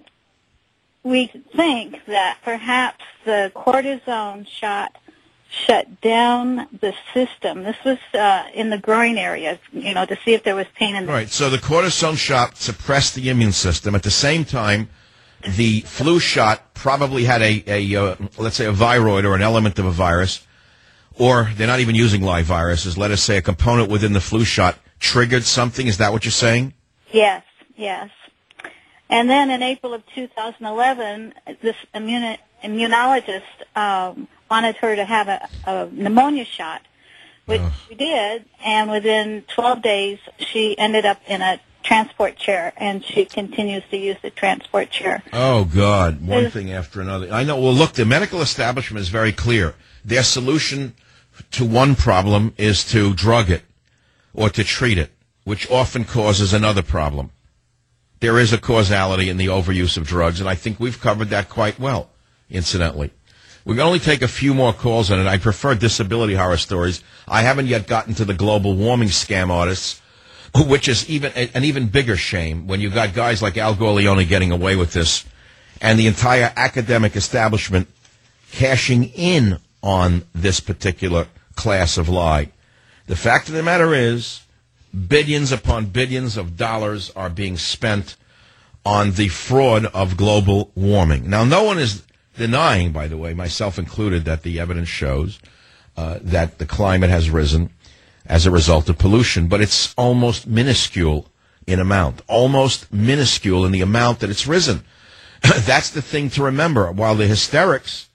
we think that perhaps the cortisone shot shut down the system. This was uh, in the groin area, you know, to see if there was pain in the... All right, so the cortisone shot suppressed the immune system. At the same time, the flu shot probably had a, a uh, let's say, a viroid or an element of a virus, or they're not even using live viruses. Let us say a component within the flu shot triggered something. Is that what you're saying? Yes, yes. And then in April of two thousand eleven, this immuni- immunologist um, wanted her to have a, a pneumonia shot, which oh. we did, and within twelve days, she ended up in a transport chair, and she continues to use the transport chair. Oh, God. One thing after another. I know. Well, look, the medical establishment is very clear. Their solution to one problem is to drug it or to treat it, which often causes another problem. There is a causality in the overuse of drugs, and I think we've covered that quite well, incidentally. We can only take a few more calls on it. I prefer disability horror stories. I haven't yet gotten to the global warming scam artists, which is even an even bigger shame when you've got guys like Al Gorleone getting away with this and the entire academic establishment cashing in on this particular class of lie. The fact of the matter is, billions upon billions of dollars are being spent on the fraud of global warming. Now, no one is denying, by the way, myself included, that the evidence shows uh, that the climate has risen as a result of pollution, but it's almost minuscule in amount, almost minuscule in the amount that it's risen. That's the thing to remember. While the hysterics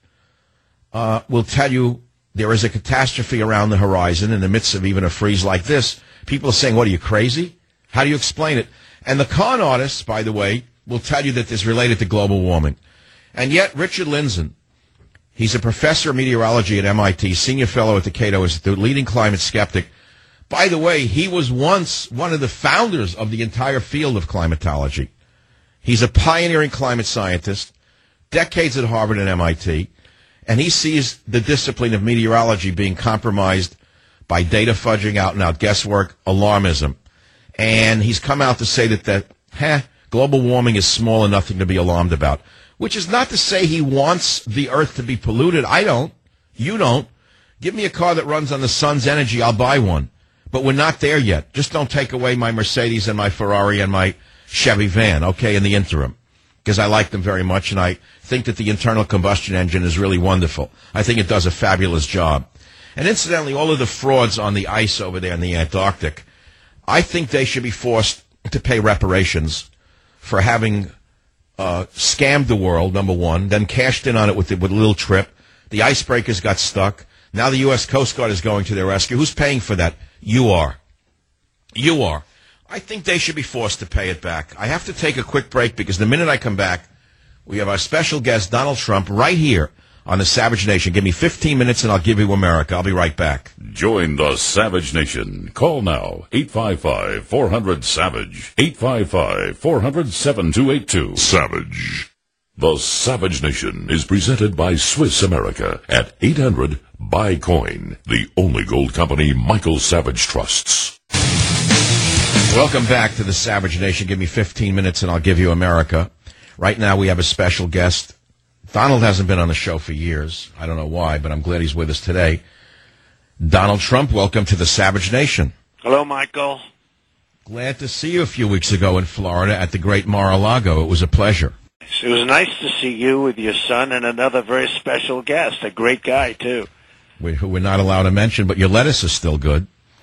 uh, will tell you there is a catastrophe around the horizon in the midst of even a freeze like this, people are saying, what, are you crazy? How do you explain it? And the con artists, by the way, will tell you that this is related to global warming. And yet, Richard Lindzen, he's a professor of meteorology at M I T, senior fellow at the Cato Institute, leading climate skeptic. By the way, he was once one of the founders of the entire field of climatology. He's a pioneering climate scientist, decades at Harvard and M I T, and he sees the discipline of meteorology being compromised by data fudging, out-and-out guesswork, alarmism. And he's come out to say that, that heh, global warming is small and nothing to be alarmed about, which is not to say he wants the earth to be polluted. I don't. You don't. Give me a car that runs on the sun's energy, I'll buy one. But we're not there yet. Just don't take away my Mercedes and my Ferrari and my Chevy van, okay, in the interim, because I like them very much, and I think that the internal combustion engine is really wonderful. I think it does a fabulous job. And incidentally, all of the frauds on the ice over there in the Antarctic, I think they should be forced to pay reparations for having uh, scammed the world, number one, then cashed in on it with, the, with a little trip. The icebreakers got stuck. Now the U S Coast Guard is going to their rescue. Who's paying for that? You are. You are. I think they should be forced to pay it back. I have to take a quick break because the minute I come back, we have our special guest, Donald Trump, right here on the Savage Nation. Give me fifteen minutes and I'll give you America. I'll be right back. Join the Savage Nation. Call now, eight five five, four hundred, SAVAGE, eight five five, four hundred, seven two eight two. Savage. The Savage Nation is presented by Swiss America at eight hundred, buy coin, the only gold company Michael Savage trusts. Welcome back to the Savage Nation. Give me fifteen minutes and I'll give you America. Right now we have a special guest. Donald hasn't been on the show for years. I don't know why, but I'm glad he's with us today. Donald Trump, welcome to the Savage Nation. Hello, Michael. Glad to see you a few weeks ago in Florida at the great Mar-a-Lago. It was a pleasure. It was nice to see you with your son and another very special guest, a great guy, too. We, who we're not allowed to mention, but your lettuce is still good.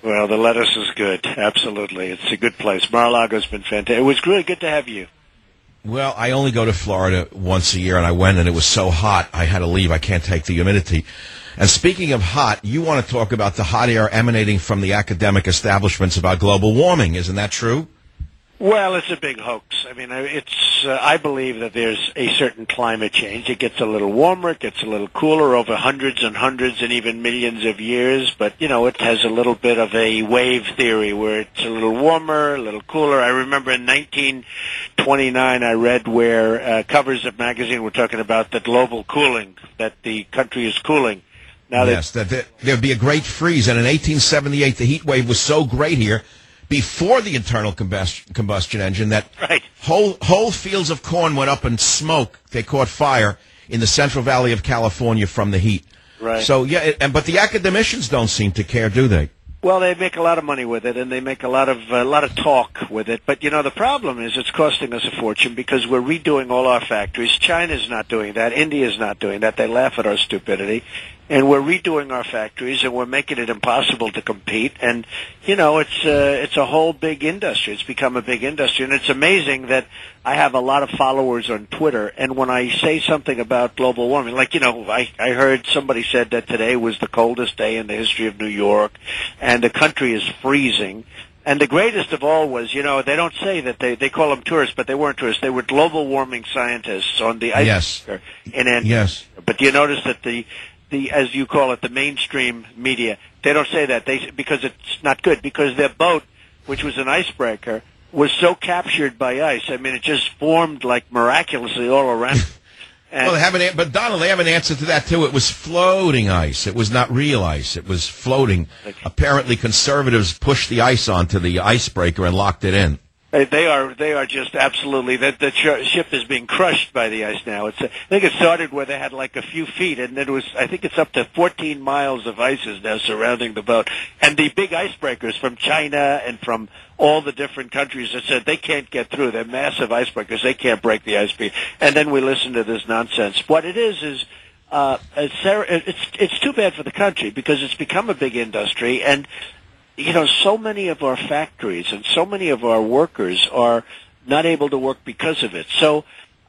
Well, the lettuce is good. Absolutely. It's a good place. Mar-a-Lago's been fantastic. It was really good to have you. Well, I only go to Florida once a year, and I went, and it was so hot, I had to leave. I can't take the humidity. And speaking of hot, you want to talk about the hot air emanating from the academic establishments about global warming. Isn't that true? Well, it's a big hoax. I mean, it's. Uh, I believe that there's a certain climate change. It gets a little warmer, it gets a little cooler over hundreds and hundreds and even millions of years. But, you know, it has a little bit of a wave theory where it's a little warmer, a little cooler. I remember in nineteen twenty-nine I read where uh, covers of magazine were talking about the global cooling, that the country is cooling. Now yes, that there, there'd be a great freeze. And in eighteen seventy-eight, the heat wave was so great here, before the internal combustion, combustion engine, that right. whole whole fields of corn went up in smoke. They caught fire in the Central Valley of California from the heat. Right. So yeah, it, and but the academicians don't seem to care, do they? Well, they make a lot of money with it, and they make a lot of a lot of talk with it. But you know, the problem is it's costing us a fortune because we're redoing all our factories. China's not doing that. India's not doing that. They laugh at our stupidity. And we're redoing our factories, and we're making it impossible to compete. And you know, it's uh, it's a whole big industry. It's become a big industry, and it's amazing that I have a lot of followers on Twitter. And when I say something about global warming, like you know, I I heard somebody said that today was the coldest day in the history of New York, and the country is freezing. And the greatest of all was, you know, they don't say that they they call them tourists, but they weren't tourists. They were global warming scientists on the ice yes. in Antarctica. Yes. But you notice that the the, as you call it, the mainstream media, they don't say that they because it's not good, because their boat, which was an icebreaker, was so captured by ice. I mean, it just formed like miraculously all around. And well, they have an, but Donald, they have an answer to that too. It was floating ice. It was not real ice. It was floating. Apparently, conservatives pushed the ice onto the icebreaker and locked it in. They are they are just absolutely that the ship is being crushed by the ice now. It's I think it started where they had like a few feet, and it was I think it's up to fourteen miles of ice is now surrounding the boat. And the big icebreakers from China and from all the different countries that said they can't get through. They're massive icebreakers. They can't break the ice sheet. And then we listen to this nonsense. What it is is uh, it's it's it's too bad for the country because it's become a big industry and. You know, so many of our factories and so many of our workers are not able to work because of it. So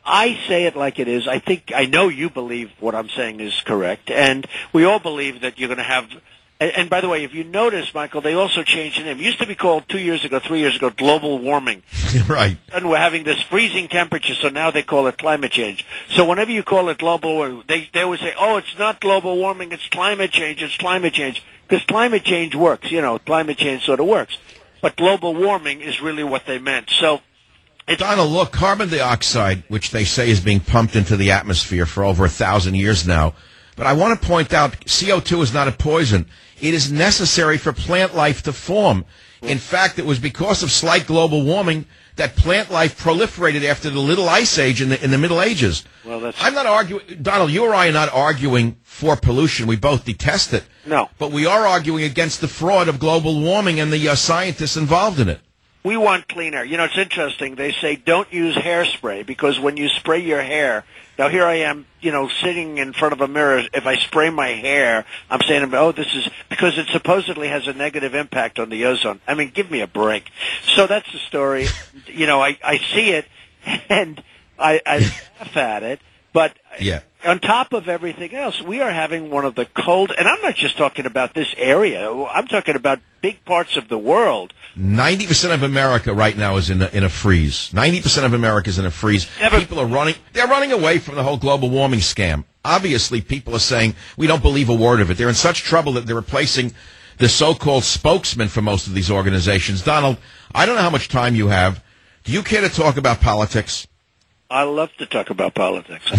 I say it like it is. I think, I know you believe what I'm saying is correct. And we all believe that you're going to have, and, and by the way, if you notice, Michael, they also changed the name. It used to be called two years ago, three years ago, global warming. Right. And we're having this freezing temperature, so now they call it climate change. So whenever you call it global warming, they, they always say, oh, it's not global warming, it's climate change, it's climate change. Because climate change works, you know, climate change sort of works. But global warming is really what they meant. So, it's Donald, look, carbon dioxide, which they say is being pumped into the atmosphere for over a thousand years now. But I want to point out, C O two is not a poison. It is necessary for plant life to form. In fact, it was because of slight global warming that plant life proliferated after the Little Ice Age in the, in the Middle Ages. Well, that's... I'm not arguing, Donald, you or I are not arguing for pollution. We both detest it. No. But we are arguing against the fraud of global warming and the uh, scientists involved in it. We want clean air. You know, it's interesting. They say don't use hairspray because when you spray your hair, now here I am, you know, sitting in front of a mirror. If I spray my hair, I'm saying, oh, this is because it supposedly has a negative impact on the ozone. I mean, give me a break. So that's the story. You know, I, I see it and I, I laugh at it. But yeah. On top of everything else, we are having one of the cold, and I'm not just talking about this area. I'm talking about big parts of the world. ninety percent of America right now is in a, in a freeze. ninety percent of America is in a freeze. Never. People are running. They're running away from the whole global warming scam. Obviously, people are saying, we don't believe a word of it. They're in such trouble that they're replacing the so-called spokesman for most of these organizations. Donald, I don't know how much time you have. Do you care to talk about politics? I love to talk about politics.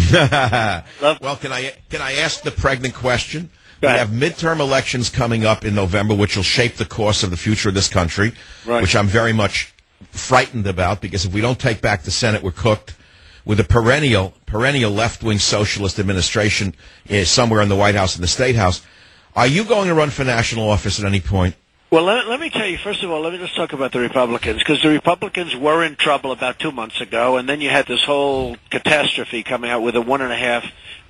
love- well, can I can I ask the pregnant question? We have midterm elections coming up in November, which will shape the course of the future of this country, right. which I'm very much frightened about, because if we don't take back the Senate, we're cooked. With a perennial, perennial left-wing socialist administration uh, somewhere in the White House and the State House, are you going to run for national office at any point? Well, let, let me tell you, first of all, let me just talk about the Republicans, because the Republicans were in trouble about two months ago, and then you had this whole catastrophe coming out with a one and a half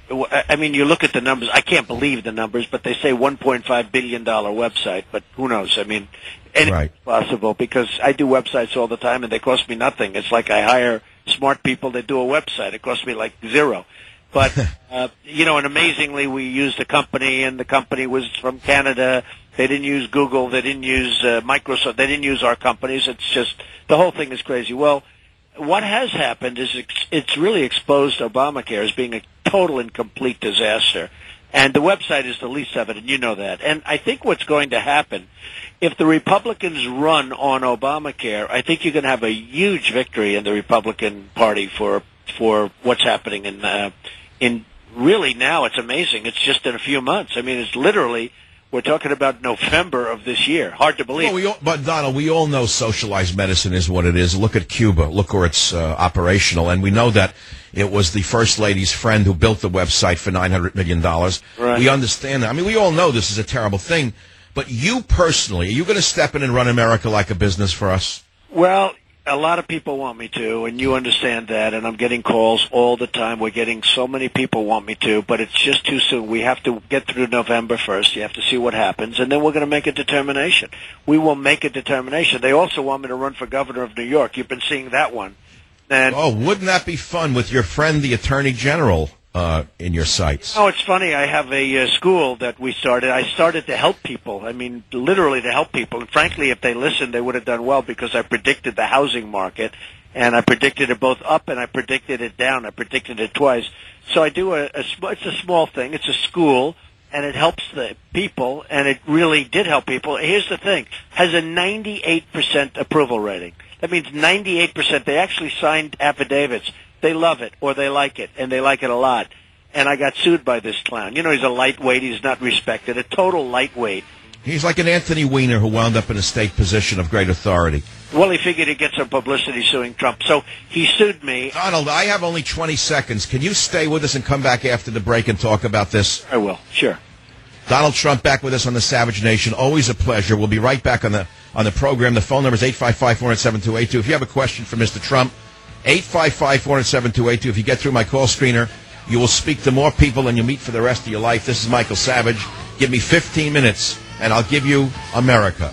I mean, you look at the numbers. I can't believe the numbers, but they say one point five billion dollars website. But who knows? I mean, anything's Right. possible because I do websites all the time, and they cost me nothing. It's like I hire smart people that do a website. It costs me like zero. But, uh, you know, and amazingly, we used a company, and the company was from Canada. They didn't use Google. They didn't use uh, Microsoft. They didn't use our companies. It's just, the whole thing is crazy. Well, what has happened is it's, it's really exposed Obamacare as being a total and complete disaster. And the website is the least of it, and you know that. And I think what's going to happen, if the Republicans run on Obamacare, I think you're going to have a huge victory in the Republican Party for for what's happening in uh, in really now. It's amazing. It's just in a few months. I mean, it's literally, we're talking about November of this year. Hard to believe. Well, we all, but, Donald, we all know socialized medicine is what it is. Look at Cuba. Look where it's uh, operational. And we know that it was the First Lady's friend who built the website for nine hundred million dollars. Right. We understand that. I mean, we all know this is a terrible thing. But you personally, are you going to step in and run America like a business for us? Well, a lot of people want me to, and you understand that, and I'm getting calls all the time. We're getting so many people want me to, but it's just too soon. We have to get through November first. You have to see what happens, and then we're going to make a determination. We will make a determination. They also want me to run for governor of New York. You've been seeing that one. And Oh, wouldn't that be fun with your friend, the Attorney General, uh, in your sights? Oh, it's funny. I have a uh, school that we started. I started to help people. I mean, literally to help people. And frankly, if they listened, they would have done well because I predicted the housing market, and I predicted it both up and I predicted it down. I predicted it twice. So I do a, a sm- it's a small thing. It's a school, and it helps the people, and it really did help people. Here's the thing. Has a ninety-eight percent approval rating. That means ninety-eight percent. They actually signed affidavits. They love it, or they like it, and they like it a lot. And I got sued by this clown. You know, he's a lightweight. He's not respected. A total lightweight. He's like an Anthony Weiner who wound up in a state position of great authority. Well, he figured he'd get some publicity suing Trump. So he sued me. Donald, I have only twenty seconds. Can you stay with us and come back after the break and talk about this? I will. Sure. Donald Trump back with us on the Savage Nation. Always a pleasure. We'll be right back on the on the program. The phone number is eight five five, four zero seven, two eight two. If you have a question for Mister Trump, eight five five, four zero seven, two eight two. If you get through my call screener, you will speak to more people than you meet for the rest of your life. This is Michael Savage. Give me fifteen minutes, and I'll give you America.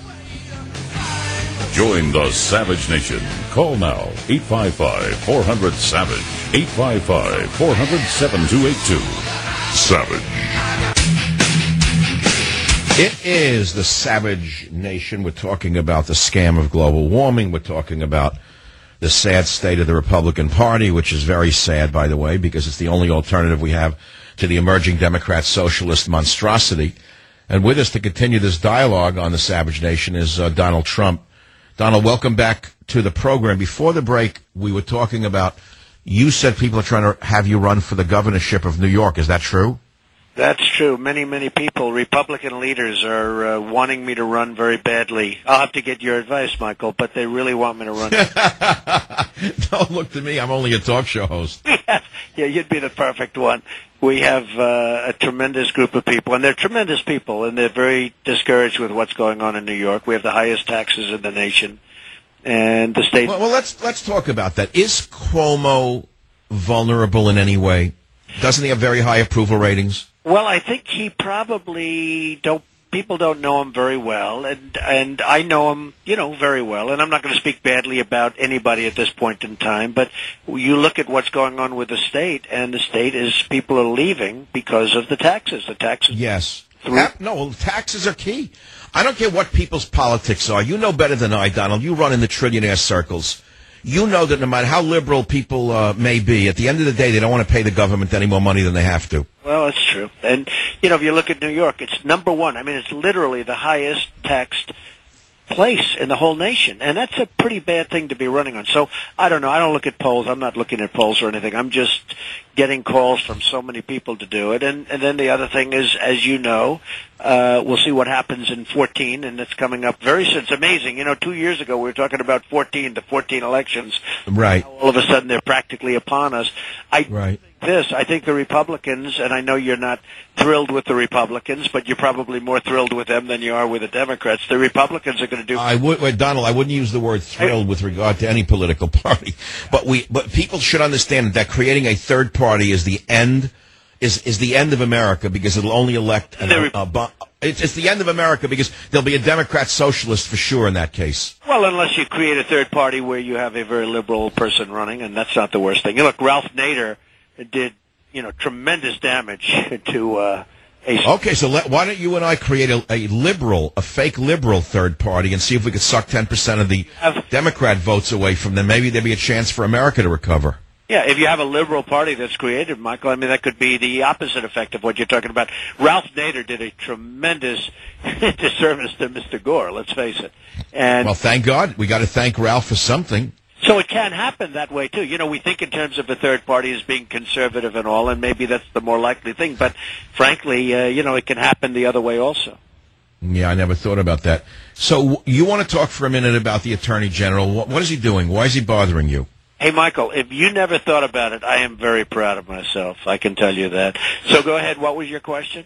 Join the Savage Nation. Call now, eight five five, four hundred, SAVAGE, eight five five, four hundred, seven two eight two. Savage. It is the Savage Nation. We're talking about the scam of global warming. We're talking about the sad state of the Republican Party, which is very sad, by the way, because it's the only alternative we have to the emerging Democrat socialist monstrosity. And with us to continue this dialogue on the Savage Nation is uh, Donald Trump. Donald, welcome back to the program. Before the break, we were talking about, you said people are trying to have you run for the governorship of New York. Is that true? That's true. Many, many people, Republican leaders, are uh, wanting me to run very badly. I'll have to get your advice, Michael, but they really want me to run. Don't look to me. I'm only a talk show host. Yeah, you'd be the perfect one. We have uh, a tremendous group of people, and they're tremendous people, and they're very discouraged with what's going on in New York. We have the highest taxes in the nation, and the state... Well, well let's let's talk about that. Is Cuomo vulnerable in any way? Doesn't he have very high approval ratings? Well, I think he probably don't. People don't know him very well, and and I know him, you know, very well. And I'm not going to speak badly about anybody at this point in time. But you look at what's going on with the state, and the state is people are leaving because of the taxes. The taxes. Yes. Ta- no, well, taxes are key. I don't care what people's politics are. You know better than I, Donald. You run in the trillionaire circles. You know that no matter how liberal people uh, may be, at the end of the day, they don't want to pay the government any more money than they have to. Well, it's true. And, you know, if you look at New York, it's number one. I mean, it's literally the highest taxed place in the whole nation. And that's a pretty bad thing to be running on. So, I don't know. I don't look at polls. I'm not looking at polls or anything. I'm just getting calls from so many people to do it. And, and then the other thing is, as you know, uh, we'll see what happens in fourteen, and it's coming up very soon. It's amazing. You know, two years ago we were talking about fourteen, the fourteen elections. Right. Now, all of a sudden they're practically upon us. I right. This, I think the Republicans, and I know you're not thrilled with the Republicans, but you're probably more thrilled with them than you are with the Democrats. The Republicans are going to do... I would, wait, Donald, I wouldn't use the word thrilled with regard to any political party. But we, but people should understand that creating a third party is the end is is the end of America because it'll only elect an, a, a, a, it's, it's the end of America because there'll be a Democrat socialist for sure in that case. Well, unless you create a third party where you have a very liberal person running, and that's not the worst thing. You look, Ralph Nader did, you know, tremendous damage to uh, a... Okay, so let, why don't you and I create a, a liberal, a fake liberal third party and see if we could suck ten percent of the Democrat votes away from them. Maybe there'd be a chance for America to recover. Yeah, if you have a liberal party that's created, Michael, I mean, that could be the opposite effect of what you're talking about. Ralph Nader did a tremendous disservice to Mister Gore, let's face it. And well, thank God. We got to thank Ralph for something. So it can happen that way, too. You know, we think in terms of a third party as being conservative and all, and maybe that's the more likely thing. But frankly, uh, you know, it can happen the other way also. Yeah, I never thought about that. So you want to talk for a minute about the Attorney General. What, what is he doing? Why is he bothering you? Hey, Michael, if you never thought about it, I am very proud of myself. I can tell you that. So go ahead. What was your question?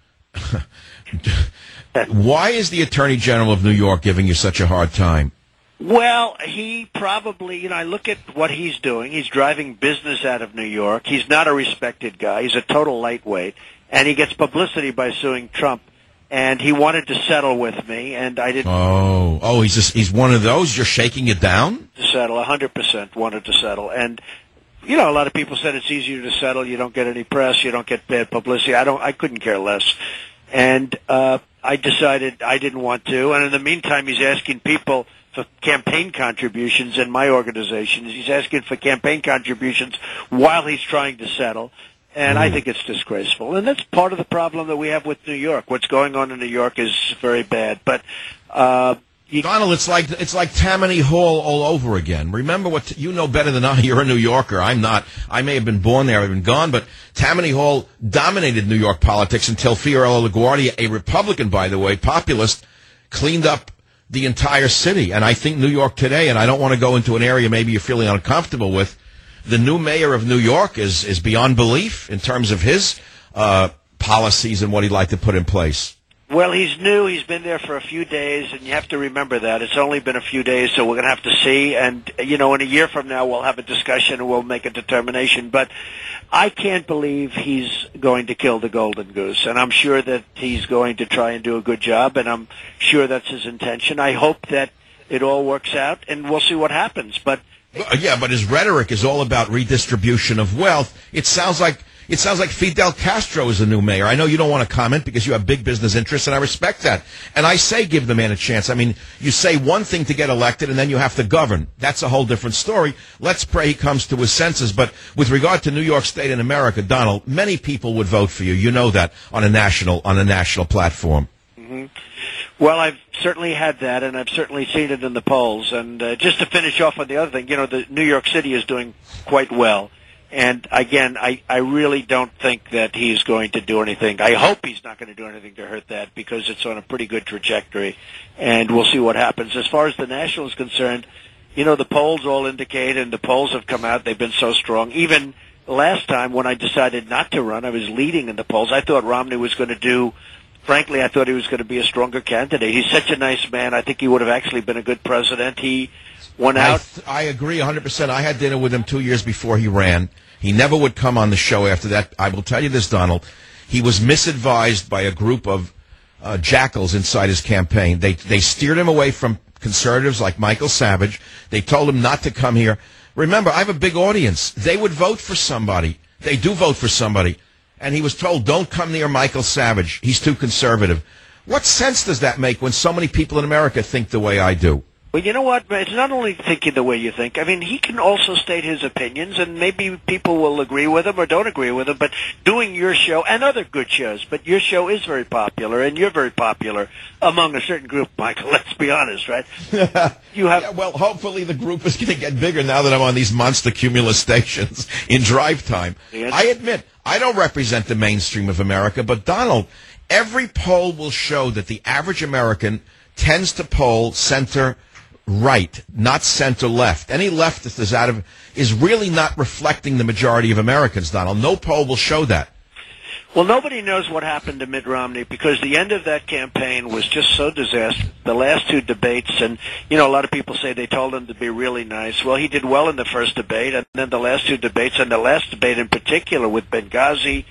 Why is the Attorney General of New York giving you such a hard time? Well, he probably, you know, I look at what he's doing. He's driving business out of New York. He's not a respected guy. He's a total lightweight. And he gets publicity by suing Trump. And he wanted to settle with me, and I didn't. Oh, oh, he's just, he's one of those. You're shaking it down? To settle, one hundred percent wanted to settle. And, you know, a lot of people said it's easier to settle. You don't get any press. You don't get bad publicity. I don't. I couldn't care less. And uh, I decided I didn't want to. And in the meantime, he's asking people for campaign contributions in my organization. He's asking for campaign contributions while he's trying to settle. And I think it's disgraceful. And that's part of the problem that we have with New York. What's going on in New York is very bad. But uh, you Donald, it's like it's like Tammany Hall all over again. Remember what t- you know better than I. You're a New Yorker. I'm not. I may have been born there. I've been gone. But Tammany Hall dominated New York politics until Fiorello LaGuardia, a Republican, by the way, populist, cleaned up the entire city. And I think New York today, and I don't want to go into an area maybe you're feeling uncomfortable with, the new mayor of New York is, is beyond belief in terms of his uh, policies and what he'd like to put in place. Well, he's new. He's been there for a few days, and you have to remember that. It's only been a few days, so we're going to have to see. And, you know, in a year from now, we'll have a discussion and we'll make a determination. But I can't believe he's going to kill the golden goose. And I'm sure that he's going to try and do a good job, and I'm sure that's his intention. I hope that it all works out, and we'll see what happens. But yeah, but his rhetoric is all about redistribution of wealth. It sounds like it sounds like Fidel Castro is the new mayor. I know you don't want to comment because you have big business interests, and I respect that. And I say give the man a chance. I mean, you say one thing to get elected, and then you have to govern. That's a whole different story. Let's pray he comes to his senses. But with regard to New York State and America, Donald, many people would vote for you. You know that on a national on a national platform. Mm-hmm. Well, I've certainly had that, and I've certainly seen it in the polls. And uh, just to finish off on the other thing, you know, the New York City is doing quite well. And again, I, I really don't think that he's going to do anything. I hope he's not going to do anything to hurt that because it's on a pretty good trajectory, and we'll see what happens. As far as the national is concerned, you know, the polls all indicate, and the polls have come out, they've been so strong. Even last time when I decided not to run, I was leading in the polls. I thought Romney was going to do Frankly, I thought he was going to be a stronger candidate. He's such a nice man. I think he would have actually been a good president. He went out. I, th- I agree one hundred percent. I had dinner with him two years before he ran. He never would come on the show after that. I will tell you this, Donald. He was misadvised by a group of uh, jackals inside his campaign. They they steered him away from conservatives like Michael Savage. They told him not to come here. Remember, I have a big audience. They would vote for somebody. They do vote for somebody. And he was told, don't come near Michael Savage. He's too conservative. What sense does that make when so many people in America think the way I do? Well, you know what? It's not only thinking the way you think. I mean, he can also state his opinions, and maybe people will agree with him or don't agree with him. But doing your show and other good shows, but your show is very popular, and you're very popular among a certain group, Michael. Let's be honest, right? You have yeah, well, hopefully the group is going to get bigger now that I'm on these monster cumulus stations in drive time. Yeah. I admit, I don't represent the mainstream of America, but Donald, every poll will show that the average American tends to poll center right, not center left. Any leftist is out of is really not reflecting the majority of Americans, Donald. No poll will show that. Well, nobody knows what happened to Mitt Romney because the end of that campaign was just so disastrous. The last two debates, and, you know, a lot of people say they told him to be really nice. Well, he did well in the first debate, and then the last two debates, and the last debate in particular with Benghazi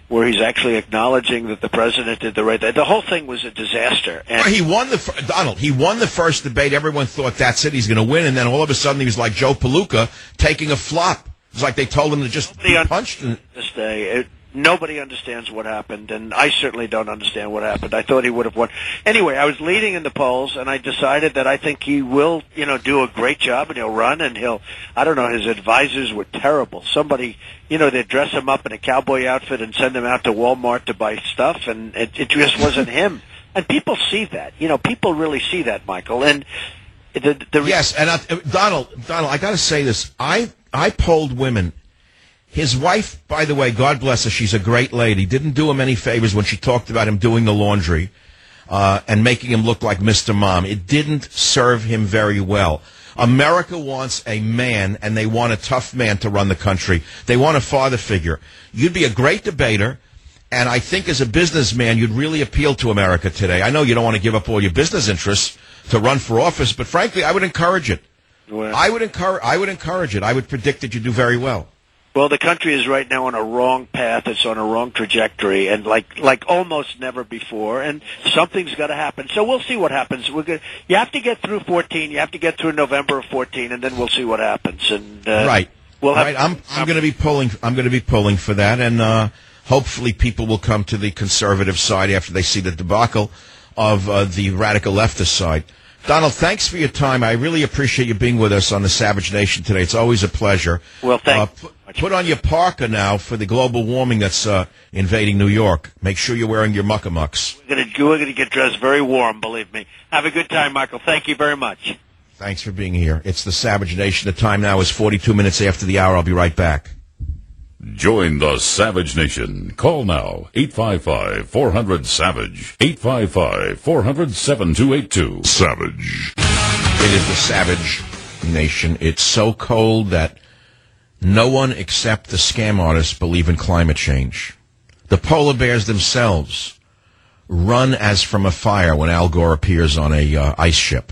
where he's actually acknowledging that the president did the right thing. The whole thing was a disaster. And he won the fir- Donald. He won the first debate. Everyone thought that's it. He's going to win, and then all of a sudden he was like Joe Palooka taking a flop. It's like they told him to just be punched. And this day, it, nobody understands what happened, and I certainly don't understand what happened. I thought he would have won. Anyway, I was leading in the polls, and I decided that I think he will, you know, do a great job, and he'll run, and he'll, I don't know, his advisors were terrible. Somebody, you know, they'd dress him up in a cowboy outfit and send him out to Walmart to buy stuff, and it, it just wasn't him. And people see that. You know, people really see that, Michael. And the, the yes, and I, Donald, Donald, I got to say this. I I polled women. His wife, by the way, God bless her, she's a great lady, didn't do him any favors when she talked about him doing the laundry uh, and making him look like Mister Mom. It didn't serve him very well. America wants a man, and they want a tough man to run the country. They want a father figure. You'd be a great debater, and I think as a businessman, you'd really appeal to America today. I know you don't want to give up all your business interests to run for office, but frankly, I would encourage it. Well, I would encourage. I would encourage it. I would predict that you do very well. Well, the country is right now on a wrong path. It's on a wrong trajectory, and like like almost never before. And something's got to happen. So we'll see what happens. We're good. You have to get through fourteen. You have to get through November of fourteen, and then we'll see what happens. And uh, right, we'll have, right. I'm I'm going to be pulling. I'm going to be pulling for that, and uh, hopefully people will come to the conservative side after they see the debacle of uh, the radical leftist side. Donald, thanks for your time. I really appreciate you being with us on the Savage Nation today. It's always a pleasure. Well, thank you. Uh, put on your parka now for the global warming that's uh, invading New York. Make sure you're wearing your muckamucks. We're going we're to get dressed very warm, believe me. Have a good time, Michael. Thank you very much. Thanks for being here. It's the Savage Nation. The time now is forty-two minutes after the hour. I'll be right back. Join the Savage Nation. Call now, eight five five, four hundred, SAVAGE, eight five five, four hundred, seven two eight two. Savage. It is the Savage Nation. It's so cold that no one except the scam artists believe in climate change. The polar bears themselves run as from a fire when Al Gore appears on a uh, ice ship.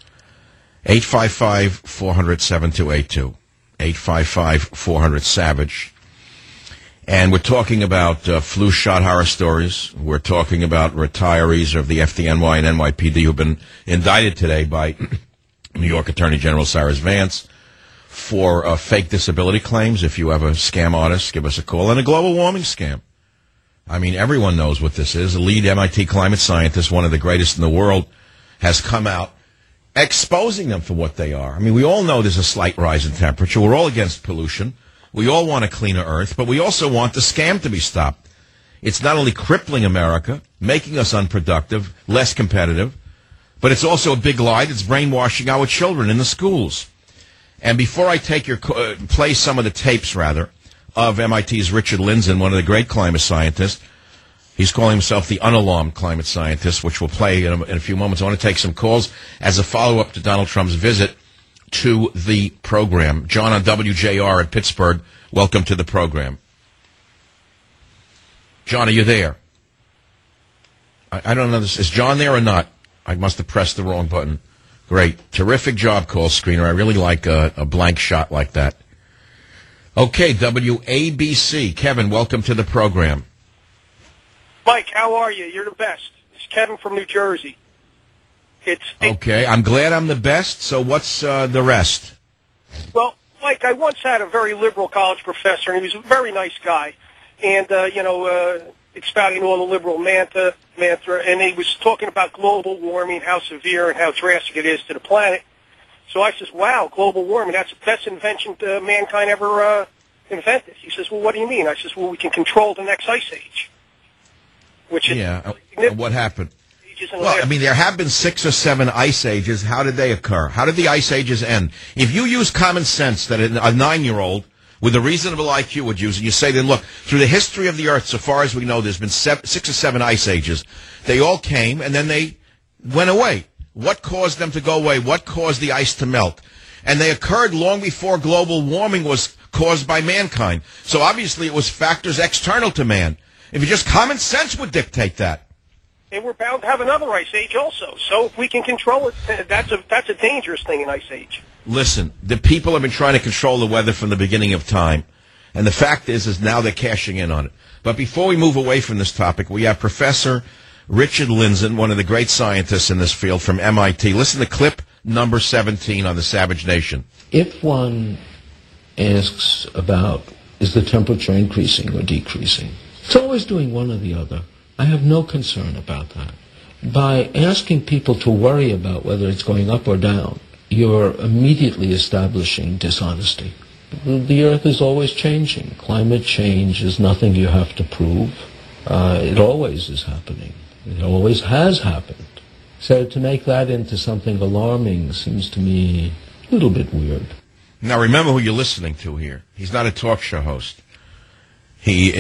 eight five five, four hundred, seven two eight two. eight five five, four hundred, SAVAGE. And we're talking about uh, flu shot horror stories. We're talking about retirees of the F D N Y and N Y P D who've been indicted today by New York Attorney General Cyrus Vance for uh, fake disability claims. If you have a scam artist, give us a call. And a global warming scam. I mean, everyone knows what this is. A lead M I T climate scientist, one of the greatest in the world, has come out exposing them for what they are. I mean, we all know there's a slight rise in temperature. We're all against pollution. We all want a cleaner earth, but we also want the scam to be stopped. It's not only crippling America, making us unproductive, less competitive, but it's also a big lie that's brainwashing our children in the schools. And before I take your uh, play some of the tapes, rather, of M I T's Richard Lindzen, one of the great climate scientists, he's calling himself the unalarmed climate scientist, which we'll play in a, in a few moments. I want to take some calls as a follow-up to Donald Trump's visit to the program. John on W J R at Pittsburgh, welcome to the program. John, are you there? I, I don't know. This, is John there or not? I must have pressed the wrong button. Great. Terrific job, call screener. I really like a, a blank shot like that. Okay, W A B C. Kevin, welcome to the program. Mike, how are you? You're the best. It's Kevin from New Jersey. It's okay. I'm glad I'm the best. So what's uh, the rest? Well, Mike, I once had a very liberal college professor, and he was a very nice guy, and uh, you know, uh, expounding all the liberal mantra, mantra, and he was talking about global warming, how severe and how drastic it is to the planet. So I says, "Wow, global warming—that's the best invention uh, mankind ever uh, invented." He says, "Well, what do you mean?" I says, "Well, we can control the next ice age." Which is yeah. Uh, what happened? Well, I mean, there have been six or seven ice ages. How did they occur? How did the ice ages end? If you use common sense that a nine-year-old with a reasonable I Q would use, and you say, then look, through the history of the Earth, so far as we know, there's been seven, six or seven ice ages. They all came, and then they went away. What caused them to go away? What caused the ice to melt? And they occurred long before global warming was caused by mankind. So obviously it was factors external to man. If you just common sense would dictate that. And we're bound to have another ice age also. So if we can control it, that's a that's a dangerous thing in ice age. Listen, the people have been trying to control the weather from the beginning of time. And the fact is, is now they're cashing in on it. But before we move away from this topic, we have Professor Richard Lindzen, one of the great scientists in this field from M I T. Listen to clip number seventeen on the Savage Nation. If one asks about, is the temperature increasing or decreasing? It's always doing one or the other. I have no concern about that. By asking people to worry about whether it's going up or down, you're immediately establishing dishonesty. The Earth is always changing. Climate change is nothing you have to prove. Uh, it always is happening. It always has happened. So to make that into something alarming seems to me a little bit weird. Now remember who you're listening to here. He's not a talk show host. He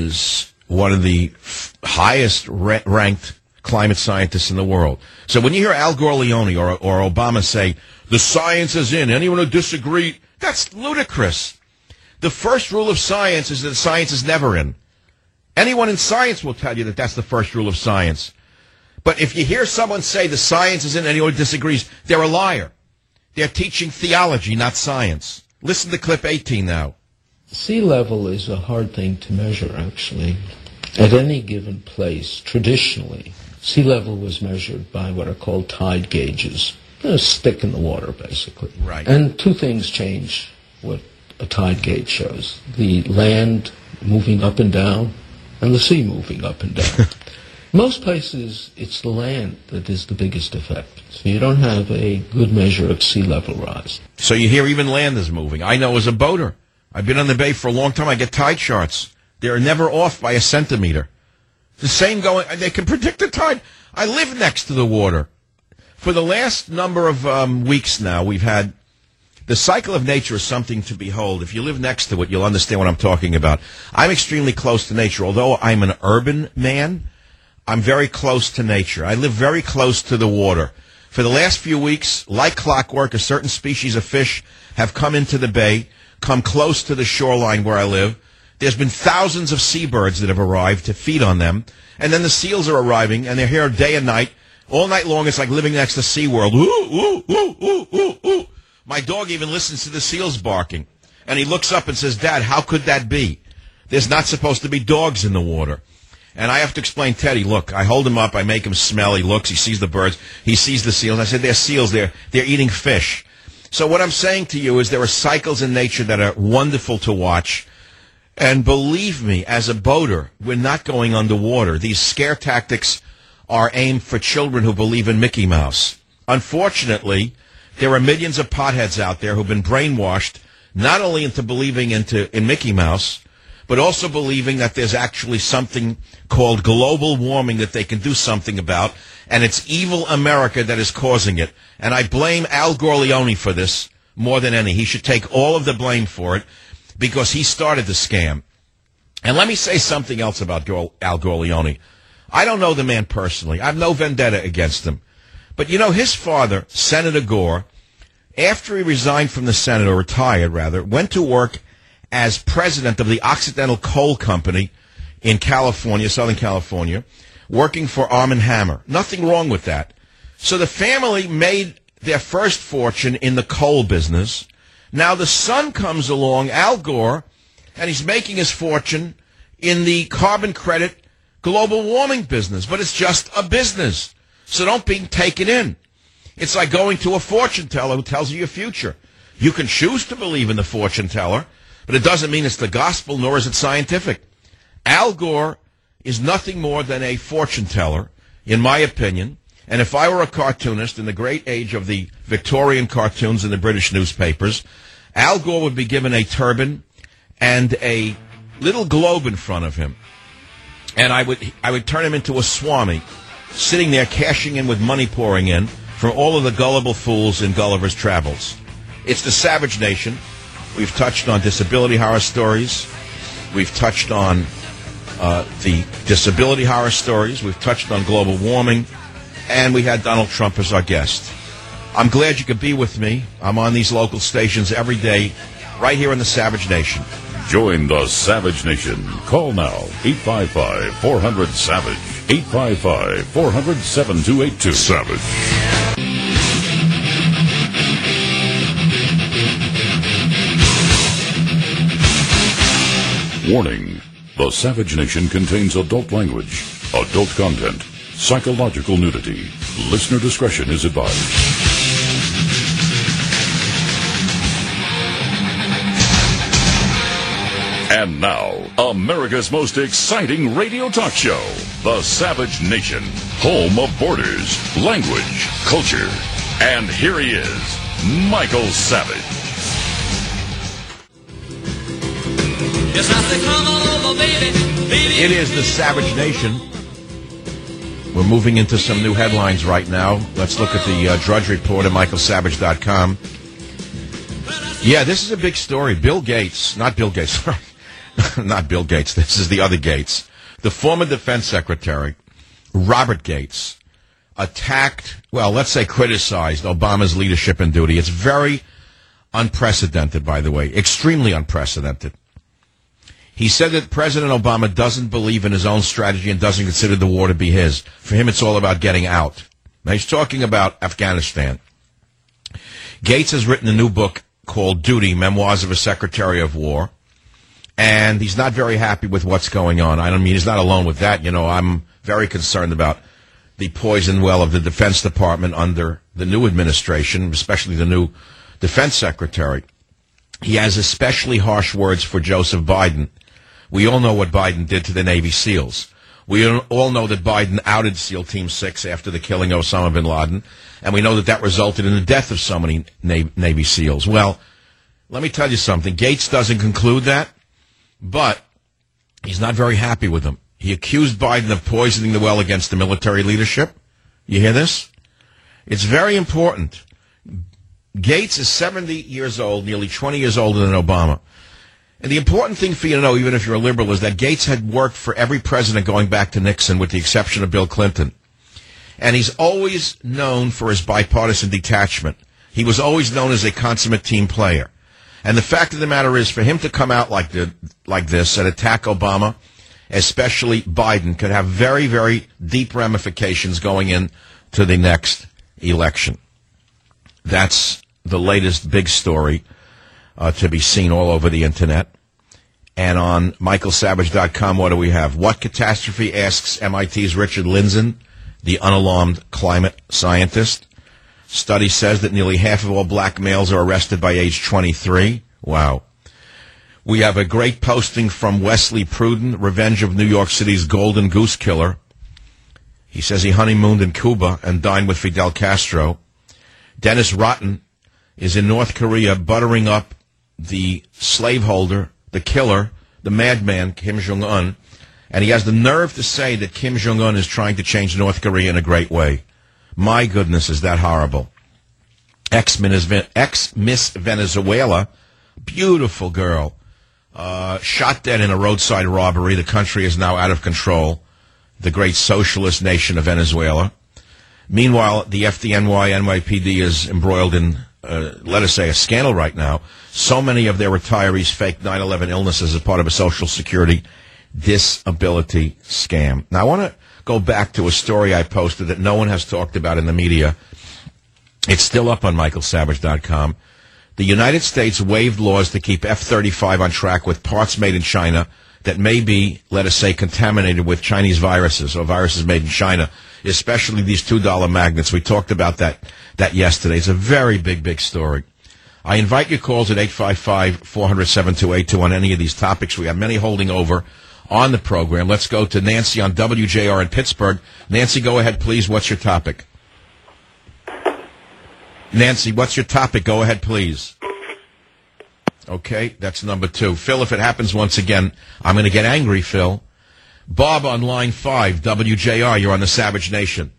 is one of the f- highest ra- ranked climate scientists in the world. So when you hear Al Gore Leone or, or Obama say, the science is in, anyone who disagrees, that's ludicrous. The first rule of science is that science is never in. Anyone in science will tell you that that's the first rule of science. But if you hear someone say the science is in, anyone who disagrees, they're a liar. They're teaching theology, not science. Listen to clip eighteen now. Sea level is a hard thing to measure, actually. At any given place, traditionally, sea level was measured by what are called tide gauges. A stick in the water, basically. Right. And two things change what a tide gauge shows. The land moving up and down, and the sea moving up and down. Most places, it's the land that is the biggest effect. So you don't have a good measure of sea level rise. So you hear even land is moving. I know as a boater, I've been on the bay for a long time, I get tide charts. They're never off by a centimeter. The same going, they can predict the tide. I live next to the water. For the last number of um, weeks now, we've had, the cycle of nature is something to behold. If you live next to it, you'll understand what I'm talking about. I'm extremely close to nature. Although I'm an urban man, I'm very close to nature. I live very close to the water. For the last few weeks, like clockwork, a certain species of fish have come into the bay, come close to the shoreline where I live. There's been thousands of seabirds that have arrived to feed on them. And then the seals are arriving, and they're here day and night. All night long, it's like living next to SeaWorld. Ooh, ooh, ooh, ooh, ooh, ooh. My dog even listens to the seals barking. And he looks up and says, Dad, how could that be? There's not supposed to be dogs in the water. And I have to explain, Teddy, look, I hold him up, I make him smell, he looks, he sees the birds, he sees the seals. I said, they're seals, they're, they're eating fish. So what I'm saying to you is there are cycles in nature that are wonderful to watch. And believe me, as a boater, we're not going underwater. These scare tactics are aimed for children who believe in Mickey Mouse. Unfortunately, there are millions of potheads out there who've been brainwashed not only into believing into in Mickey Mouse, but also believing that there's actually something called global warming that they can do something about, and it's evil America that is causing it. And I blame Al Gore Leone for this more than any. He should take all of the blame for it because he started the scam. And let me say something else about Al Gore Leone. I don't know the man personally. I have no vendetta against him. But, you know, his father, Senator Gore, after he resigned from the Senate, or retired, rather, went to work as president of the Occidental Coal Company in California, Southern California, working for Arm and Hammer. Nothing wrong with that. So the family made their first fortune in the coal business. Now the son comes along, Al Gore, and he's making his fortune in the carbon credit global warming business. But it's just a business. So don't be taken in. It's like going to a fortune teller who tells you your future. You can choose to believe in the fortune teller, but it doesn't mean it's the gospel, nor is it scientific. Al Gore is nothing more than a fortune teller, in my opinion. And if I were a cartoonist in the great age of the Victorian cartoons in the British newspapers, Al Gore would be given a turban and a little globe in front of him. And I would I would turn him into a swami, sitting there cashing in with money pouring in from all of the gullible fools in Gulliver's Travels. It's the Savage Nation. We've touched on disability horror stories. We've touched on uh, the disability horror stories. We've touched on global warming. And we had Donald Trump as our guest. I'm glad you could be with me. I'm on these local stations every day, right here in the Savage Nation. Join the Savage Nation. Call now, eight five five, four hundred, SAVAGE. eight five five, four hundred, seven two eight two. Savage. Warning. The Savage Nation contains adult language, adult content, psychological nudity. Listener discretion is advised. And now, America's most exciting radio talk show, The Savage Nation, home of borders, language, culture. And here he is, Michael Savage. Yes, I say, come on over, baby, baby. It is The Savage Nation. We're moving into some new headlines right now. Let's look at the uh, Drudge Report at michael savage dot com. Yeah, this is a big story. Bill Gates, not Bill Gates, sorry. Not Bill Gates. This is the other Gates. The former defense secretary, Robert Gates, attacked, well, let's say criticized Obama's leadership and duty. It's very unprecedented, by the way, extremely unprecedented. He said that President Obama doesn't believe in his own strategy and doesn't consider the war to be his. For him, it's all about getting out. Now, he's talking about Afghanistan. Gates has written a new book called Duty, Memoirs of a Secretary of War. And he's not very happy with what's going on. I don't mean he's not alone with that. You know, I'm very concerned about the poison well of the Defense Department under the new administration, especially the new Defense Secretary. He has especially harsh words for Joseph Biden. We all know what Biden did to the Navy SEALs. We all know that Biden outed SEAL Team six after the killing of Osama bin Laden. And we know that that resulted in the death of so many Navy SEALs. Well, let me tell you something. Gates doesn't conclude that. But he's not very happy with him. He accused Biden of poisoning the well against the military leadership. You hear this? It's very important. Gates is seventy years old, nearly twenty years older than Obama. And the important thing for you to know, even if you're a liberal, is that Gates had worked for every president going back to Nixon, with the exception of Bill Clinton. And he's always known for his bipartisan detachment. He was always known as a consummate team player. And the fact of the matter is, for him to come out like the, like this and attack Obama, especially Biden, could have very, very deep ramifications going into the next election. That's the latest big story uh, to be seen all over the Internet. And on michael savage dot com, what do we have? What catastrophe, asks M I T's Richard Lindzen, the unalarmed climate scientist. Study says that nearly half of all black males are arrested by age twenty-three. Wow. We have a great posting from Wesley Pruden, Revenge of New York City's Golden Goose Killer. He says he honeymooned in Cuba and dined with Fidel Castro. Dennis Rotten is in North Korea buttering up the slaveholder, the killer, the madman, Kim Jong-un. And he has the nerve to say that Kim Jong-un is trying to change North Korea in a great way. My goodness, is that horrible. Ex-Miss Venezuela, beautiful girl, uh, shot dead in a roadside robbery. The country is now out of control, the great socialist nation of Venezuela. Meanwhile, the F D N Y N Y P D is embroiled in, uh, let us say, a scandal right now. So many of their retirees faked nine eleven illnesses as part of a Social Security disability scam. Now, I want to go back to a story I posted that no one has talked about in the media. It's still up on michael savage dot com. The United States waived laws to keep F thirty-five on track with parts made in China that may be, let us say, contaminated with Chinese viruses or viruses made in China, especially these two dollar magnets. We talked about that, that yesterday. It's a very big, big story. I invite your calls at eight five five, four hundred, seven two eight two on any of these topics. We have many holding over on the program. Let's go to Nancy on W J R in Pittsburgh. Nancy, go ahead, please. What's your topic? Nancy, what's your topic? Go ahead, please. Okay, that's number two. Phil, if it happens once again, I'm going to get angry, Phil. Bob on line five, W J R, you're on the Savage Nation.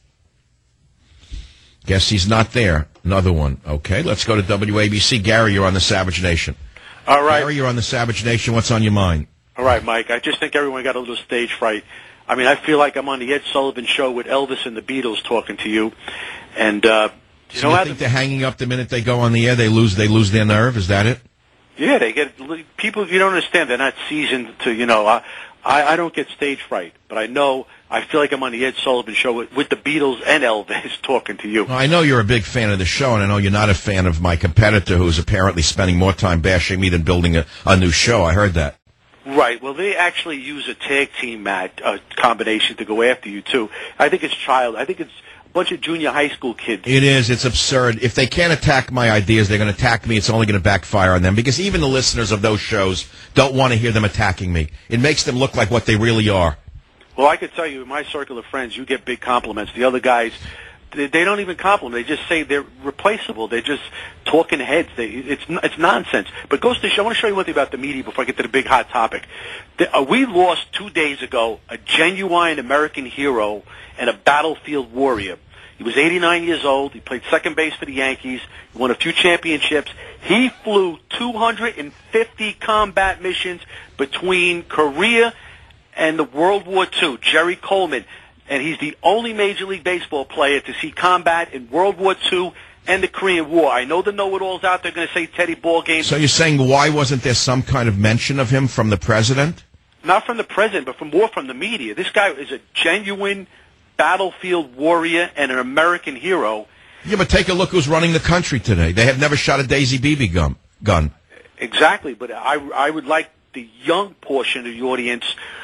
Guess he's not there. Another one. Okay, let's go to W A B C. Gary, you're on the Savage Nation. All right. Gary, you're on the Savage Nation. What's on your mind? All right, Mike. I just think everyone got a little stage fright. I mean, I feel like I'm on the Ed Sullivan Show with Elvis and the Beatles talking to you. And, uh, you so know, you think they're hanging up the minute they go on the air? They lose, they lose their nerve? Is that it? Yeah, they get people. You don't understand. They're not seasoned to. You know, I, I, I don't get stage fright, but I know. I feel like I'm on the Ed Sullivan Show with, with the Beatles and Elvis talking to you. Well, I know you're a big fan of the show, and I know you're not a fan of my competitor, who's apparently spending more time bashing me than building a, a new show. I heard that. Right. Well, they actually use a tag team mat uh, combination to go after you too. I think it's child. I think it's a bunch of junior high school kids. It is. It's absurd. If they can't attack my ideas, they're going to attack me. It's only going to backfire on them because even the listeners of those shows don't want to hear them attacking me. It makes them look like what they really are. Well, I could tell you, in my circle of friends, you get big compliments. The other guys, they, they don't even compliment. They just say they're replaceable. They're just talking heads. They, it's it's nonsense. But goes to show, I want to show you one thing about the media before I get to the big hot topic. The, uh, we lost two days ago a genuine American hero and a battlefield warrior. He was eighty-nine years old. He played second base for the Yankees. He won a few championships. He flew two hundred fifty combat missions between Korea and the World War Two, Jerry Coleman. And he's the only Major League Baseball player to see combat in World War Two and the Korean War. I know the know-it-alls out there are going to say Teddy Ballgame. So you're saying why wasn't there some kind of mention of him from the president? Not from the president, but from more from the media. This guy is a genuine battlefield warrior and an American hero. Yeah, but take a look who's running the country today. They have never shot a Daisy B B gun. gun. Exactly, but I, I would like the young portion of the audience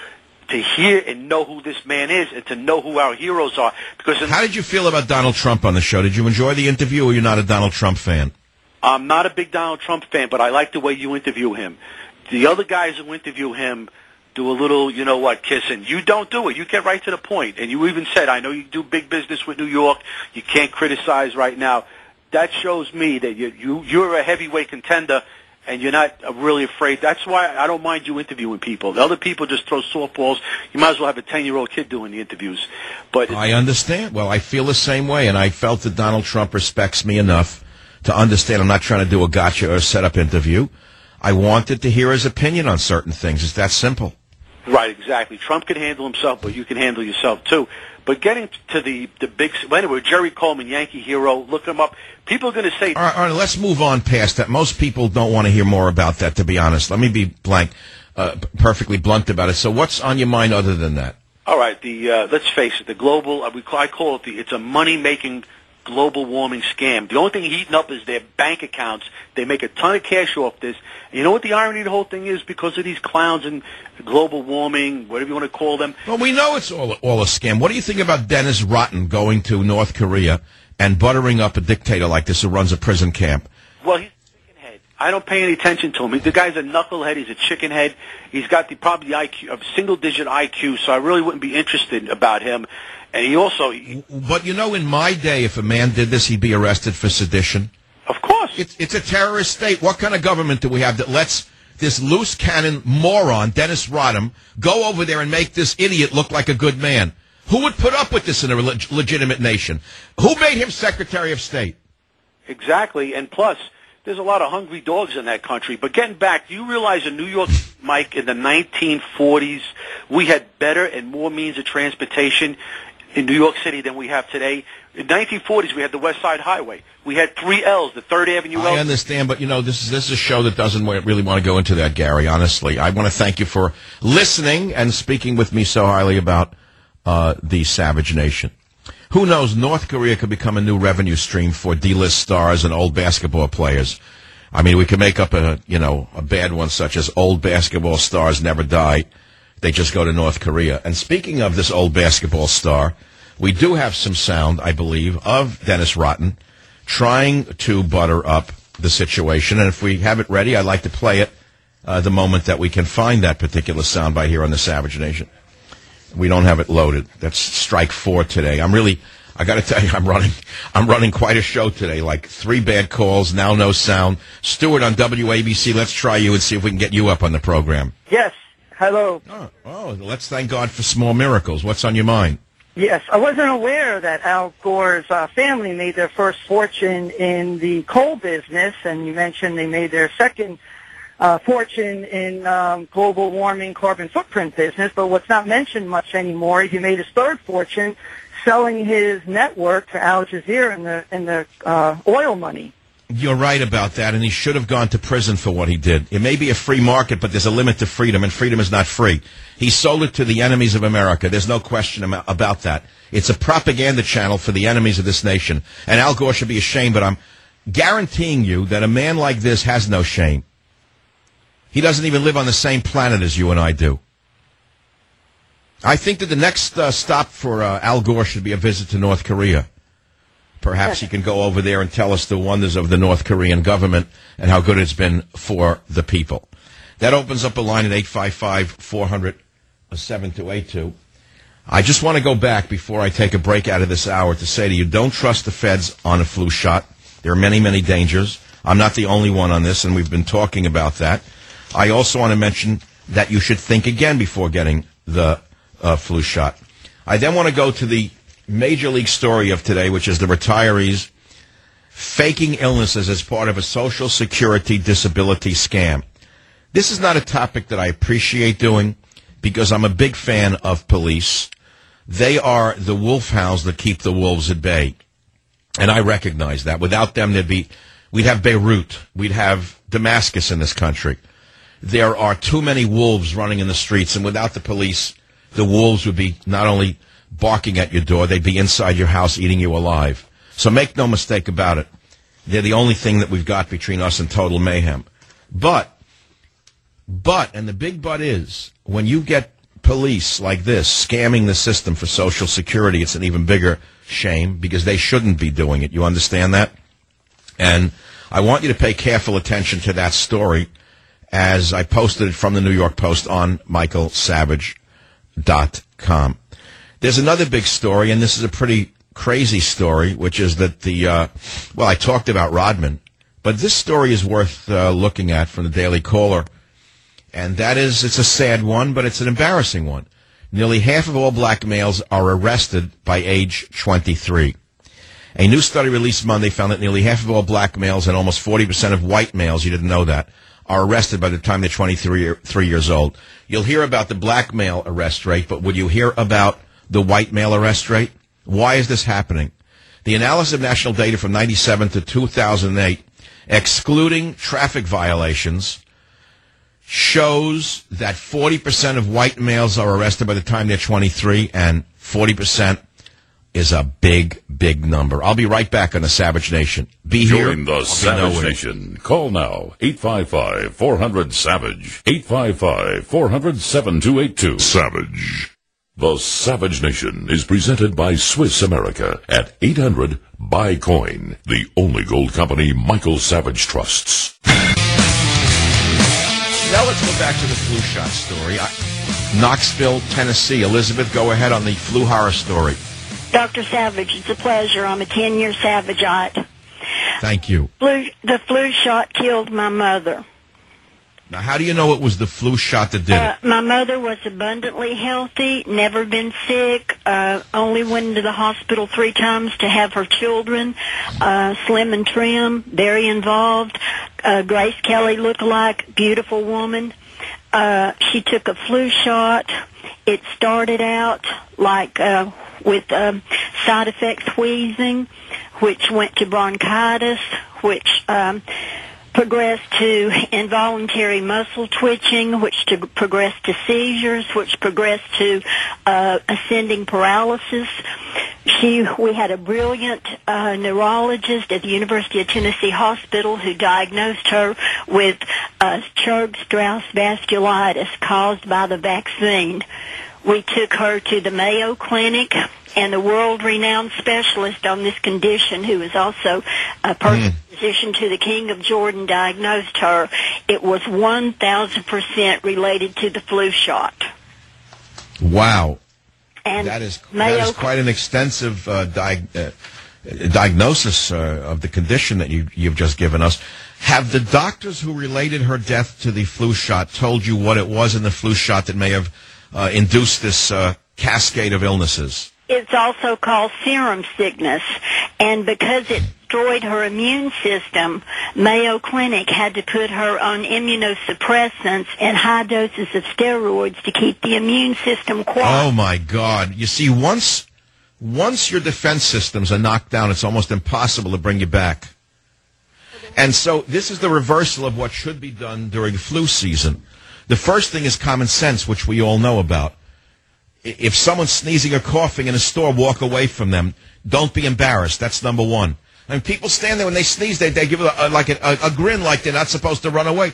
to hear and know who this man is and to know who our heroes are. Because How did you feel about Donald Trump on the show? Did you enjoy the interview, or you're not a Donald Trump fan? I'm not a big Donald Trump fan, but I like the way you interview him. The other guys who interview him do a little, you know what, kissing. You don't do it. You get right to the point. And you even said, I know you do big business with New York. You can't criticize right now. That shows me that you, you, you're a heavyweight contender, and you're not really afraid. That's why I don't mind you interviewing people. The other people just throw softballs. You might as well have a ten-year-old kid doing the interviews. But I understand. Well, I feel the same way, and I felt that Donald Trump respects me enough to understand I'm not trying to do a gotcha or set-up interview. I wanted to hear his opinion on certain things. It's that simple. Right, exactly. Trump can handle himself, but you can handle yourself, too. But getting to the, the big... Anyway, Jerry Coleman, Yankee hero, look him up. People are going to say... All right, all right, let's move on past that. Most people don't want to hear more about that, to be honest. Let me be blank, uh, perfectly blunt about it. So what's on your mind other than that? All right, the uh, let's face it, the global... Uh, we call, I call it the... It's a money-making global warming scam. The only thing heating up is their bank accounts. They make a ton of cash off this. And you know what the irony of the whole thing is? Because of these clowns and global warming, whatever you want to call them. Well, we know it's all, all a scam. What do you think about Dennis Rotten going to North Korea and buttering up a dictator like this who runs a prison camp? Well, he's a chicken head. I don't pay any attention to him. The guy's a knucklehead. He's a chicken head. He's got the probably the I Q, a single-digit I Q, so I really wouldn't be interested about him. And he also... He, but, you know, in my day, if a man did this, he'd be arrested for sedition. Of course. It's, it's a terrorist state. What kind of government do we have that lets this loose cannon moron, Dennis Rodham, go over there and make this idiot look like a good man? Who would put up with this in a leg- legitimate nation? Who made him Secretary of State? Exactly. And plus, there's a lot of hungry dogs in that country. But getting back, do you realize in New York, Mike, in the nineteen forties, we had better and more means of transportation in New York City than we have today? In the nineteen forties, we had the West Side Highway. We had three L's, the Third Avenue L. I understand, but, you know, this is this is a show that doesn't really want to go into that, Gary, honestly. I want to thank you for listening and speaking with me so highly about uh, the Savage Nation. Who knows, North Korea could become a new revenue stream for D-list stars and old basketball players. I mean, we could make up a, you know, a bad one such as old basketball stars never die. They just go to North Korea. And speaking of this old basketball star, we do have some sound, I believe, of Dennis Rotten trying to butter up the situation. And if we have it ready, I'd like to play it uh, the moment that we can find that particular soundbite here on the Savage Nation. We don't have it loaded. That's strike four today. I'm really, I got to tell you, I'm running, I'm running quite a show today. Like three bad calls, now no sound. Stuart on W A B C, let's try you and see if we can get you up on the program. Yes. Hello. Oh, oh, let's thank God for small miracles. What's on your mind? Yes, I wasn't aware that Al Gore's uh, family made their first fortune in the coal business, and you mentioned they made their second uh, fortune in um, global warming carbon footprint business, but what's not mentioned much anymore is he made his third fortune selling his network to Al Jazeera in the, in the uh, oil money. You're right about that, and he should have gone to prison for what he did. It may be a free market, but there's a limit to freedom, and freedom is not free. He sold it to the enemies of America. There's no question about that. It's a propaganda channel for the enemies of this nation, and Al Gore should be ashamed, but I'm guaranteeing you that a man like this has no shame. He doesn't even live on the same planet as you and I do. I think that the next uh, stop for uh, Al Gore should be a visit to North Korea. Perhaps he can go over there and tell us the wonders of the North Korean government and how good it's been for the people. That opens up a line at eight five five, four hundred, seven two eight two. I just want to go back before I take a break out of this hour to say to you, don't trust the feds on a flu shot. There are many, many dangers. I'm not the only one on this, and we've been talking about that. I also want to mention that you should think again before getting the uh, flu shot. I then want to go to the major league story of today, which is the retirees faking illnesses as part of a Social Security disability scam. This is not a topic that I appreciate doing because I'm a big fan of police. They are the wolfhounds that keep the wolves at bay. And I recognize that. Without them, there'd be, we'd have Beirut. We'd have Damascus in this country. There are too many wolves running in the streets, and without the police, the wolves would be not only barking at your door, they'd be inside your house eating you alive. So make no mistake about it. They're the only thing that we've got between us and total mayhem. But, but, and the big but is, when you get police like this scamming the system for Social Security, it's an even bigger shame because they shouldn't be doing it. You understand that? And I want you to pay careful attention to that story as I posted it from the New York Post on michael savage dot com. There's another big story, and this is a pretty crazy story, which is that the, uh, well, I talked about Rodman, but this story is worth uh, looking at from the Daily Caller, and that is, it's a sad one, but it's an embarrassing one. Nearly half of all black males are arrested by age twenty-three. A new study released Monday found that nearly half of all black males and almost forty percent of white males, you didn't know that, are arrested by the time they're twenty-three three years old. You'll hear about the black male arrest rate, but would you hear about the white male arrest rate? Why is this happening? The analysis of national data from ninety-seven to two thousand eight, excluding traffic violations, shows that forty percent of white males are arrested by the time they're twenty-three, and forty percent is a big, big number. I'll be right back on the Savage Nation. Be here. Join the Savage Nation. Call now. eight five five, four hundred, SAVAGE. eight five five, four hundred, seven two eight two. Savage. The Savage Nation is presented by Swiss America at eight hundred buy coin, the only gold company Michael Savage trusts. Now let's go back to the flu shot story. I, Knoxville, Tennessee. Elizabeth, go ahead on the flu horror story. Doctor Savage, it's a pleasure. I'm a ten-year Savageite. Thank you. Flu, the flu shot killed my mother. Now, how do you know it was the flu shot that did Uh, it? my mother was abundantly healthy, never been sick, uh, only went to the hospital three times to have her children, uh, slim and trim, very involved, uh, Grace Kelly lookalike, beautiful woman. Uh, she took a flu shot. It started out like uh, with um, side effects wheezing, which went to bronchitis, which um, progressed to involuntary muscle twitching, which to progressed to seizures, which progressed to uh, ascending paralysis. She, we had a brilliant uh, neurologist at the University of Tennessee Hospital who diagnosed her with uh, Churg-Strauss vasculitis caused by the vaccine. We took her to the Mayo Clinic, and the world-renowned specialist on this condition, who is also a personal mm. physician to the King of Jordan, diagnosed her. It was one thousand percent related to the flu shot. Wow. And that is, Mayo, that is quite an extensive uh, di- uh, diagnosis uh, of the condition that you, you've just given us. Have the doctors who related her death to the flu shot told you what it was in the flu shot that may have uh, induced this uh, cascade of illnesses? It's also called serum sickness, and because it destroyed her immune system, Mayo Clinic had to put her on immunosuppressants and high doses of steroids to keep the immune system quiet. Oh, my God. You see, once once your defense systems are knocked down, it's almost impossible to bring you back. And so this is the reversal of what should be done during flu season. The first thing is common sense, which we all know about. If someone's sneezing or coughing in a store, walk away from them. Don't be embarrassed. That's number one. And people stand there when they sneeze, they, they give a, a, like a, a, a grin like they're not supposed to run away.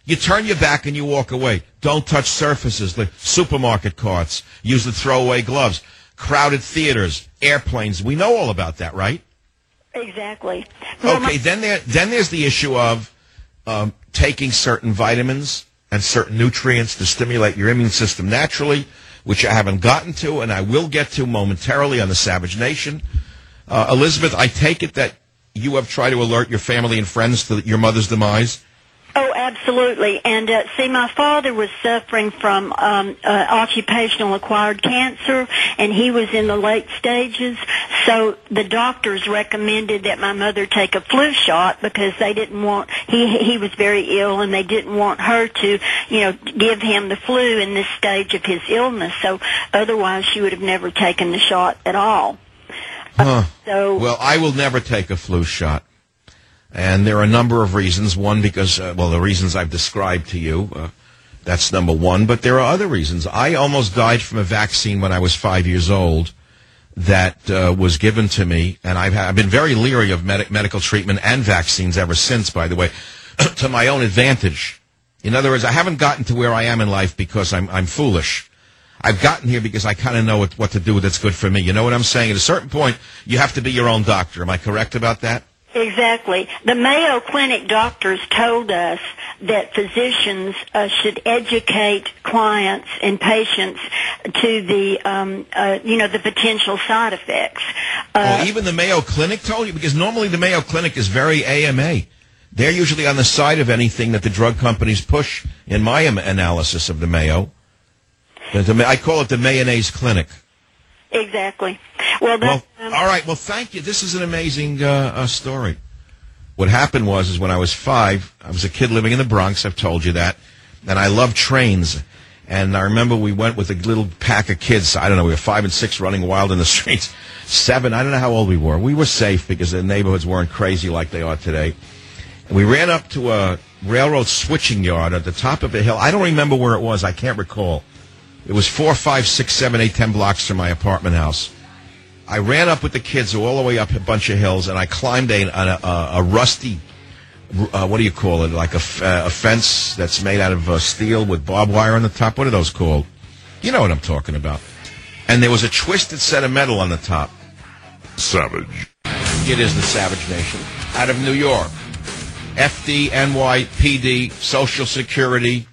You turn your back and you walk away. Don't touch surfaces, the supermarket carts. Use the throwaway gloves. Crowded theaters, airplanes. We know all about that, right? Exactly. Well, Okay, my- then there, then there's the issue of um, taking certain vitamins and certain nutrients to stimulate your immune system naturally, which I haven't gotten to, and I will get to momentarily on the Savage Nation. Uh, Elizabeth, I take it that you have tried to alert your family and friends to your mother's demise? Oh, absolutely. And uh, see, my father was suffering from um, uh, occupational acquired cancer, and he was in the late stages. So the doctors recommended that my mother take a flu shot because they didn't want he he was very ill, and they didn't want her to, you know, give him the flu in this stage of his illness. So otherwise, she would have never taken the shot at all. Huh. So Well, I will never take a flu shot. And there are a number of reasons. One, because, uh, well, the reasons I've described to you, uh, that's number one. But there are other reasons. I almost died from a vaccine when I was five years old that uh, was given to me. And I've, I've been very leery of med- medical treatment and vaccines ever since, by the way, to my own advantage. In other words, I haven't gotten to where I am in life because I'm, I'm foolish. I've gotten here because I kind of know what, what to do that's good for me. You know what I'm saying? At a certain point, you have to be your own doctor. Am I correct about that? Exactly. The Mayo Clinic doctors told us that physicians uh, should educate clients and patients to the, um, uh, you know, the potential side effects. Uh, oh, even the Mayo Clinic told you? Because normally the Mayo Clinic is very A M A. They're usually on the side of anything that the drug companies push, in my am- analysis of the Mayo. The, I call it the Mayonnaise Clinic. Exactly. Well, that's, Well, um, all right. Well, thank you. This is an amazing uh, uh, story. What happened was, is when I was five, I was a kid living in the Bronx. I've told you that, and I loved trains. And I remember we went with a little pack of kids. I don't know. We were five and six, running wild in the streets. Seven. I don't know how old we were. We were safe because the neighborhoods weren't crazy like they are today. And we ran up to a railroad switching yard at the top of a hill. I don't remember where it was. I can't recall. It was four, five, six, seven, eight, ten blocks from my apartment house. I ran up with the kids all the way up a bunch of hills, and I climbed a a, a, a rusty, uh, what do you call it, like a, f- uh, a fence that's made out of uh, steel with barbed wire on the top. What are those called? You know what I'm talking about. And there was a twisted set of metal on the top. Savage. It is the Savage Nation. Out of New York. F D, N Y P D, Social Security,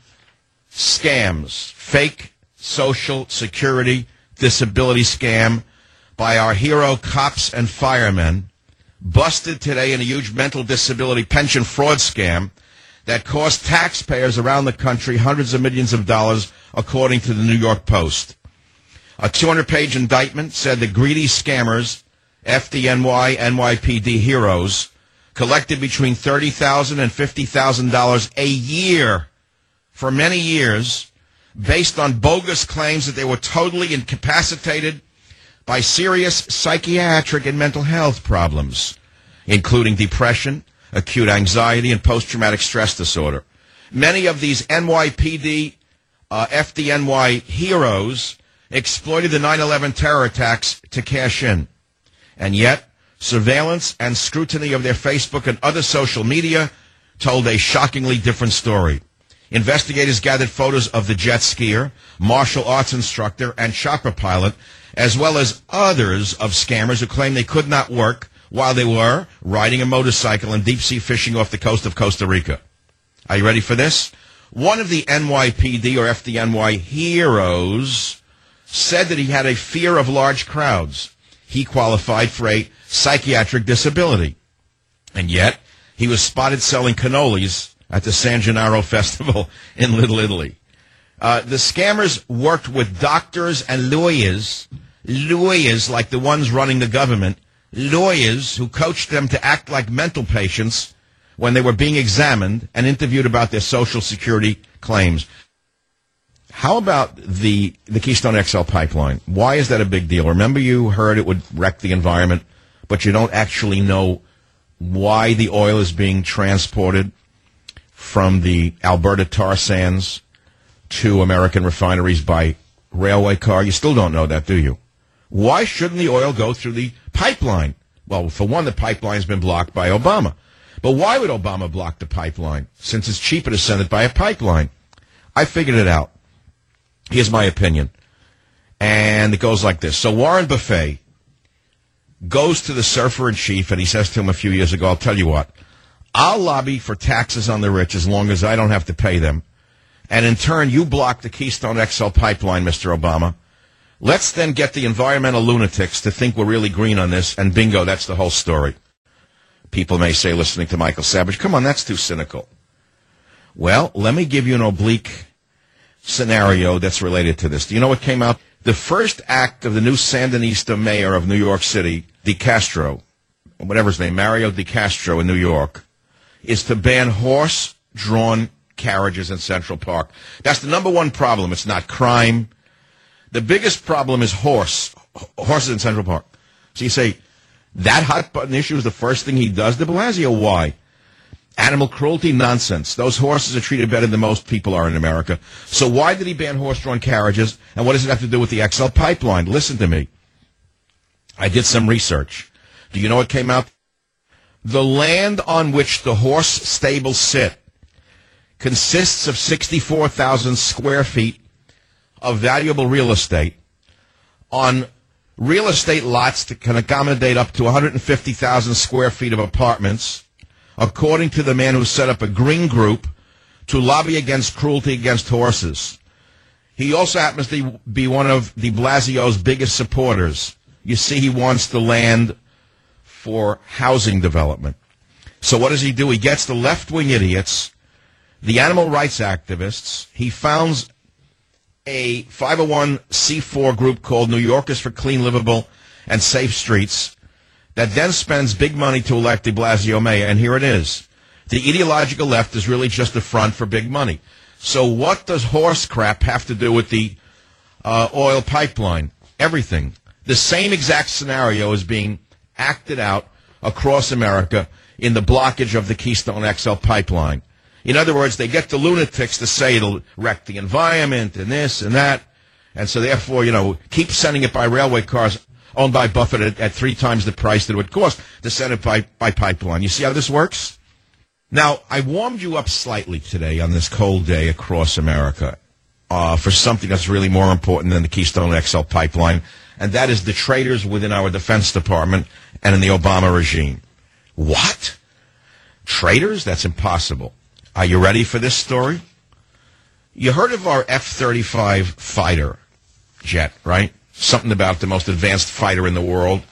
scams. Fake Social Security disability scam by our hero cops and firemen, busted today in a huge mental disability pension fraud scam that cost taxpayers around the country hundreds of millions of dollars, according to the New York Post. A two hundred page indictment said the greedy scammers, F D N Y, N Y P D heroes, collected between thirty thousand dollars and fifty thousand dollars a year for many years, based on bogus claims that they were totally incapacitated by serious psychiatric and mental health problems, including depression, acute anxiety, and post-traumatic stress disorder. Many of these N Y P D, uh, F D N Y heroes exploited the nine eleven terror attacks to cash in. And yet, surveillance and scrutiny of their Facebook and other social media told a shockingly different story. Investigators gathered photos of the jet skier, martial arts instructor, and chopper pilot, as well as others of scammers who claimed they could not work while they were riding a motorcycle and deep-sea fishing off the coast of Costa Rica. Are you ready for this? One of the N Y P D or F D N Y heroes said that he had a fear of large crowds. He qualified for a psychiatric disability. And yet, he was spotted selling cannolis at the San Gennaro Festival in Little Italy. Uh, the scammers worked with doctors and lawyers, lawyers like the ones running the government, lawyers who coached them to act like mental patients when they were being examined and interviewed about their Social Security claims. How about the the Keystone X L pipeline? Why is that a big deal? Remember, you heard it would wreck the environment, but you don't actually know why the oil is being transported from the Alberta tar sands to American refineries by railway car. You still don't know that, do you? Why shouldn't the oil go through the pipeline? Well, for one, the pipeline's been blocked by Obama. But why would Obama block the pipeline, since it's cheaper to send it by a pipeline? I figured it out. Here's my opinion. And it goes like this. So Warren Buffett goes to the surfer-in-chief, and he says to him a few years ago, I'll tell you what, I'll lobby for taxes on the rich as long as I don't have to pay them. And in turn, you block the Keystone X L pipeline, Mister Obama. Let's then get the environmental lunatics to think we're really green on this, and bingo, that's the whole story. People may say, listening to Michael Savage, come on, that's too cynical. Well, let me give you an oblique scenario that's related to this. Do you know what came out? The first act of the new Sandinista mayor of New York City, DeCastro, whatever his name, Mario DeCastro in New York, is to ban horse-drawn carriages in Central Park. That's the number one problem. It's not crime. The biggest problem is horse, horses in Central Park. So you say, that hot-button issue is the first thing he does? De Blasio, why? Animal cruelty? Nonsense. Those horses are treated better than most people are in America. So why did he ban horse-drawn carriages, and what does it have to do with the X L pipeline? Listen to me. I did some research. Do you know what came out? The land on which the horse stables sit consists of sixty-four thousand square feet of valuable real estate on real estate lots that can accommodate up to one hundred fifty thousand square feet of apartments, according to the man who set up a green group to lobby against cruelty against horses. He also happens to be one of de Blasio's biggest supporters. You see, he wants the land for housing development. So what does he do? He gets the left-wing idiots, the animal rights activists. He founds a five oh one c four group called New Yorkers for Clean, Livable, and Safe Streets that then spends big money to elect de Blasio mayor, and here it is. The ideological left is really just a front for big money. So what does horse crap have to do with the uh, oil pipeline? Everything. The same exact scenario is being acted out across America in the blockage of the Keystone X L pipeline. In other words, they get the lunatics to say it'll wreck the environment and this and that, and so therefore, you know, keep sending it by railway cars owned by Buffett at, at three times the price that it would cost to send it by, by pipeline. You see how this works? Now, I warmed you up slightly today on this cold day across America uh, for something that's really more important than the Keystone X L pipeline, and that is the traitors within our Defense Department and in the Obama regime. What? Traitors? That's impossible. Are you ready for this story? You heard of our F thirty-five fighter jet, right? Something about the most advanced fighter in the world,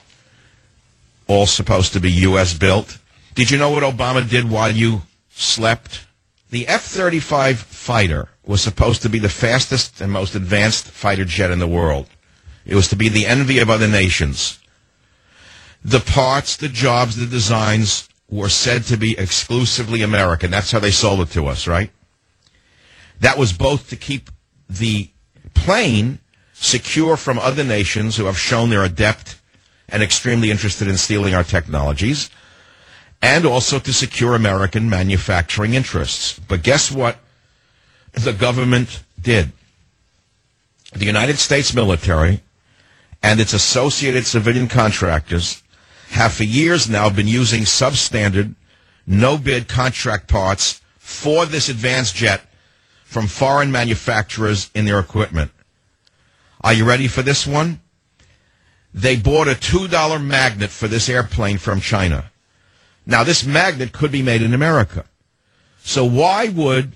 all supposed to be U S built. Did you know what Obama did while you slept? The F thirty-five fighter was supposed to be the fastest and most advanced fighter jet in the world. It was to be the envy of other nations. The parts, the jobs, the designs were said to be exclusively American. That's how they sold it to us, right? That was both to keep the plane secure from other nations who have shown they're adept and extremely interested in stealing our technologies, and also to secure American manufacturing interests. But guess what the government did? The United States military and its associated civilian contractors have for years now been using substandard, no-bid contract parts for this advanced jet from foreign manufacturers in their equipment. Are you ready for this one? They bought a two dollar magnet for this airplane from China. Now, this magnet could be made in America. So why would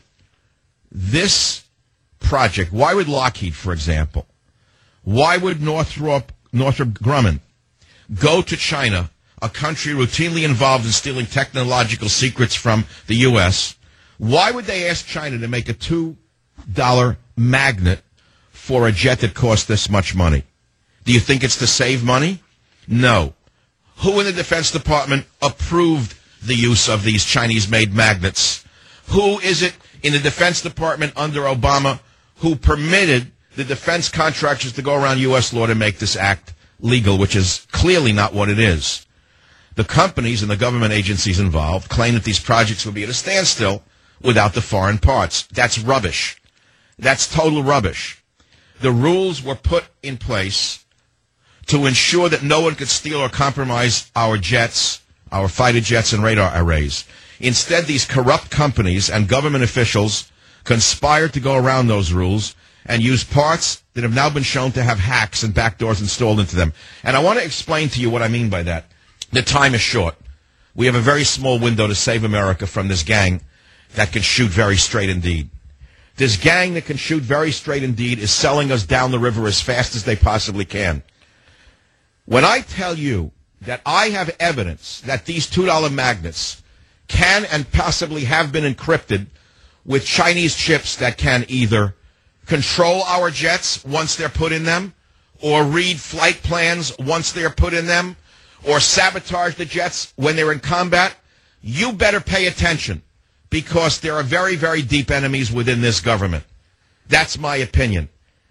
this project, why would Lockheed, for example, why would Northrop, Northrop Grumman go to China, a country routinely involved in stealing technological secrets from the U S? Why would they ask China to make a two dollar magnet for a jet that costs this much money? Do you think it's to save money? No. Who in the Defense Department approved the use of these Chinese-made magnets? Who is it in the Defense Department under Obama who permitted the defense contractors to go around U S law to make this act legal, which is clearly not what it is? The companies and the government agencies involved claim that these projects will be at a standstill without the foreign parts. That's rubbish. That's total rubbish. The rules were put in place to ensure that no one could steal or compromise our jets, our fighter jets and radar arrays. Instead, these corrupt companies and government officials conspired to go around those rules and use parts that have now been shown to have hacks and backdoors installed into them. And I want to explain to you what I mean by that. The time is short. We have a very small window to save America from this gang that can shoot very straight indeed. This gang that can shoot very straight indeed is selling us down the river as fast as they possibly can. When I tell you that I have evidence that these two dollar magnets can and possibly have been encrypted with Chinese chips that can either control our jets once they're put in them, or read flight plans once they're put in them, or sabotage the jets when they're in combat, you better pay attention, because there are very, very deep enemies within this government. That's my opinion.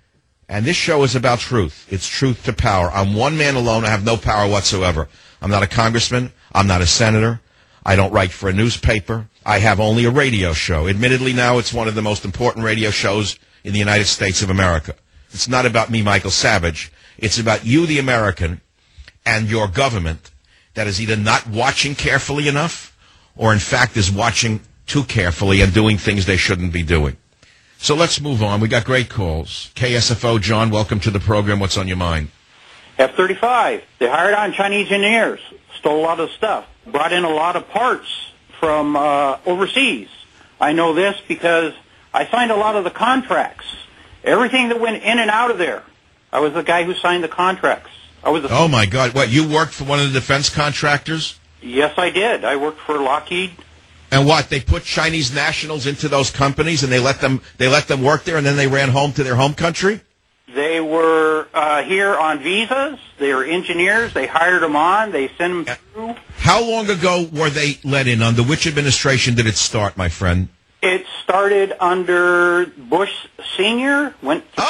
And this show is about truth. It's truth to power. I'm one man alone. I have no power whatsoever. I'm not a congressman. I'm not a senator. I don't write for a newspaper. I have only a radio show. Admittedly, now it's one of the most important radio shows in the United States of America. It's not about me, Michael Savage. It's about you, the American, and your government that is either not watching carefully enough or, in fact, is watching too carefully and doing things they shouldn't be doing. So let's move on. We got great calls. K S F O, John, welcome to the program. What's on your mind? F thirty-five. They hired on Chinese engineers, stole a lot of stuff, brought in a lot of parts from uh, overseas. I know this because I signed a lot of the contracts. Everything that went in and out of there, I was the guy who signed the contracts. I was. The oh, my God. What, you worked for one of the defense contractors? Yes, I did. I worked for Lockheed. And what, they put Chinese nationals into those companies and they let them they let them work there and then they ran home to their home country? They were uh, here on visas. They were engineers. They hired them on. They sent them through. How long ago were they let in? Under which administration did it start, my friend? It started under Bush Senior. Went to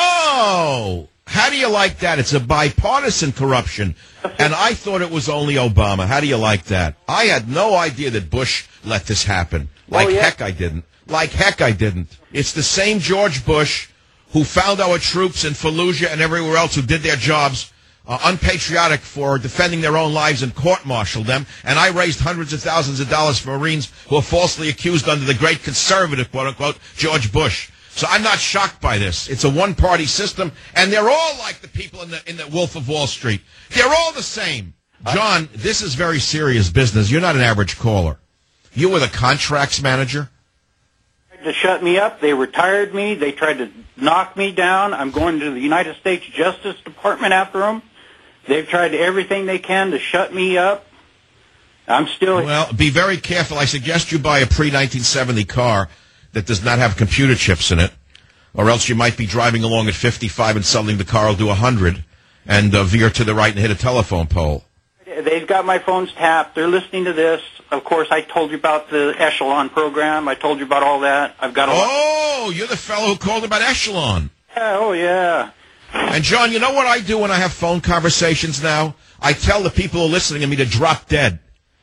oh! How do you like that? It's a bipartisan corruption. And I thought it was only Obama. How do you like that? I had no idea that Bush let this happen. Like oh, yeah. heck I didn't. Like heck I didn't. It's the same George Bush who found our troops in Fallujah and everywhere else who did their jobs uh, unpatriotic for defending their own lives and court-martialed them. And I raised hundreds of thousands of dollars for Marines who were falsely accused under the great conservative, quote-unquote, George Bush. So I'm not shocked by this. It's a one-party system, and they're all like the people in the in the Wolf of Wall Street. They're all the same. John, this is very serious business. You're not an average caller. You were the contracts manager? They tried to shut me up. They retired me. They tried to knock me down. I'm going to the United States Justice Department after them. They've tried everything they can to shut me up. I'm still... Well, be very careful. I suggest you buy a pre nineteen seventy car that does not have computer chips in it, or else you might be driving along at fifty-five and suddenly the car will do one hundred and uh, veer to the right and hit a telephone pole. They've got my phones tapped. They're listening to this. Of course, I told you about the Echelon program. I told you about all that. I've got a Oh, lot. You're the fellow who called about Echelon. Yeah, oh, yeah. And, John, you know what I do when I have phone conversations now? I tell the people who are listening to me to drop dead.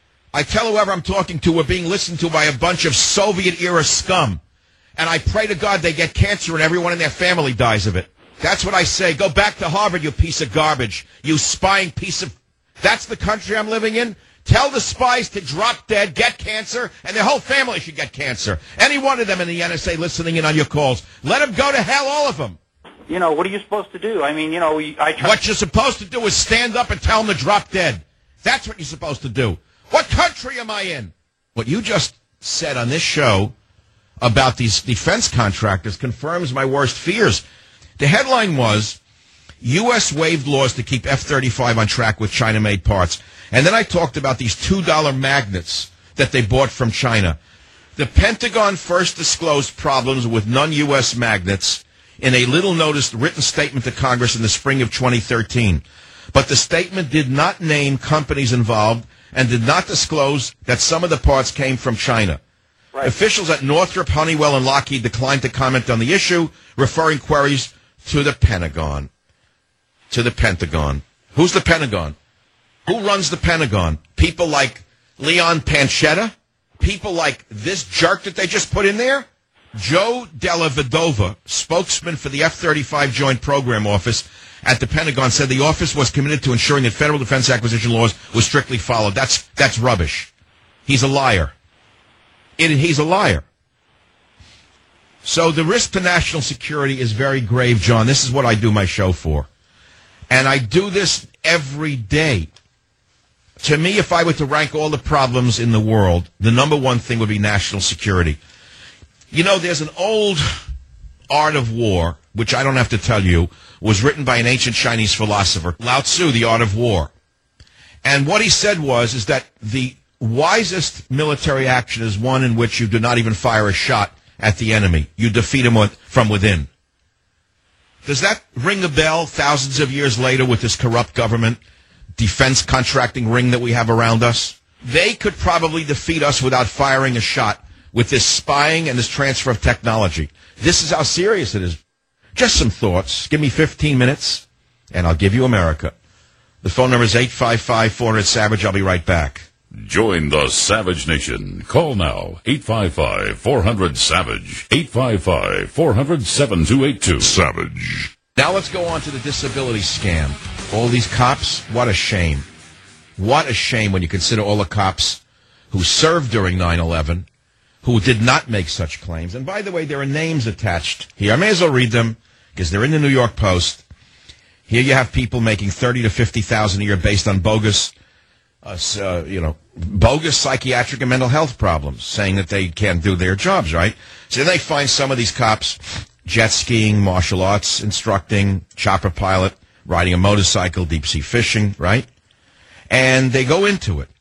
I tell whoever I'm talking to we're being listened to by a bunch of Soviet-era scum. And I pray to God they get cancer and everyone in their family dies of it. That's what I say. Go back to Harvard, you piece of garbage. You spying piece of... That's the country I'm living in? Tell the spies to drop dead, get cancer, and their whole family should get cancer. Any one of them in the N S A listening in on your calls. Let them go to hell, all of them. You know, what are you supposed to do? I mean, you know, I try... What you're supposed to do is stand up and tell them to drop dead. That's what you're supposed to do. What country am I in? What you just said on this show about these defense contractors confirms my worst fears. The headline was, U S waived laws to keep F thirty-five on track with China-made parts. And then I talked about these two dollar magnets that they bought from China. The Pentagon first disclosed problems with non-U S magnets in a little-noticed written statement to Congress in the spring of twenty thirteen. But the statement did not name companies involved and did not disclose that some of the parts came from China. Right. Officials at Northrop, Honeywell, and Lockheed declined to comment on the issue, referring queries to the Pentagon. To the Pentagon. Who's the Pentagon? Who runs the Pentagon? People like Leon Panchetta? People like this jerk that they just put in there? Joe Della Vedova, spokesman for the F thirty-five Joint Program Office at the Pentagon, said the office was committed to ensuring that federal defense acquisition laws were strictly followed. That's that's rubbish. He's a liar. it, he's a liar. So the risk to national security is very grave, John. This is what I do my show for. And I do this every day. To me, if I were to rank all the problems in the world, the number one thing would be national security. You know, there's an old Art of War, which I don't have to tell you, was written by an ancient Chinese philosopher, Lao Tzu, The Art of War. And what he said was, is that the wisest military action is one in which you do not even fire a shot at the enemy. You defeat him from within. Does that ring a bell thousands of years later with this corrupt government defense contracting ring that we have around us? They could probably defeat us without firing a shot with this spying and this transfer of technology. This is how serious it is. Just some thoughts. Give me fifteen minutes, and I'll give you America. The phone number is eight five five, four hundred, SAVAGE. I'll be right back. Join the Savage Nation. Call now, eight five five, four hundred, SAVAGE. eight five five, four hundred, seven two eight two. SAVAGE. Now let's go on to the disability scam. All these cops, what a shame. What a shame when you consider all the cops who served during nine eleven, who did not make such claims. And by the way, there are names attached here. I may as well read them because they're in the New York Post. Here you have people making thirty to fifty thousand a year based on bogus, uh, uh, you know, bogus psychiatric and mental health problems, saying that they can't do their jobs, right? So then they find some of these cops jet skiing, martial arts instructing, chopper pilot, riding a motorcycle, deep sea fishing, right? And they go into it.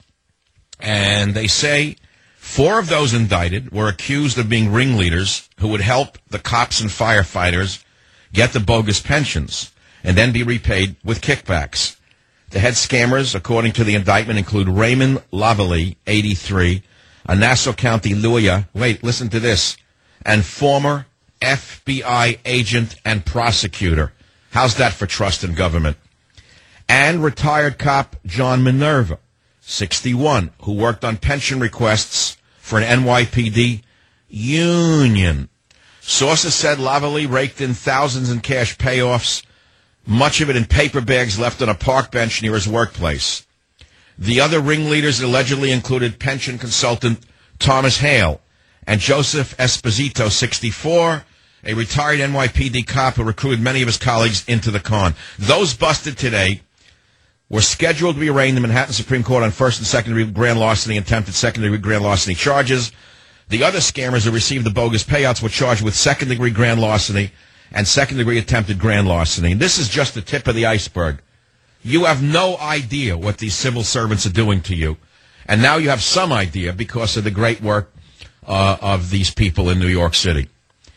And they say four of those indicted were accused of being ringleaders who would help the cops and firefighters get the bogus pensions and then be repaid with kickbacks. The head scammers, according to the indictment, include Raymond Lavallee, eighty-three, a Nassau County lawyer, wait, listen to this, and former F B I agent and prosecutor. How's that for trust in government? And retired cop John Minerva, sixty-one, who worked on pension requests for an N Y P D union. Sources said Lavallee raked in thousands in cash payoffs, much of it in paper bags left on a park bench near his workplace. The other ringleaders allegedly included pension consultant Thomas Hale and Joseph Esposito, sixty-four, a retired N Y P D cop who recruited many of his colleagues into the con. Those busted today were scheduled to be arraigned in the Manhattan Supreme Court on first and second-degree grand larceny and attempted second-degree grand larceny charges. The other scammers who received the bogus payouts were charged with second-degree grand larceny and second-degree attempted grand larceny. And this is just the tip of the iceberg. You have no idea what these civil servants are doing to you. And now you have some idea because of the great work uh, of these people in New York City.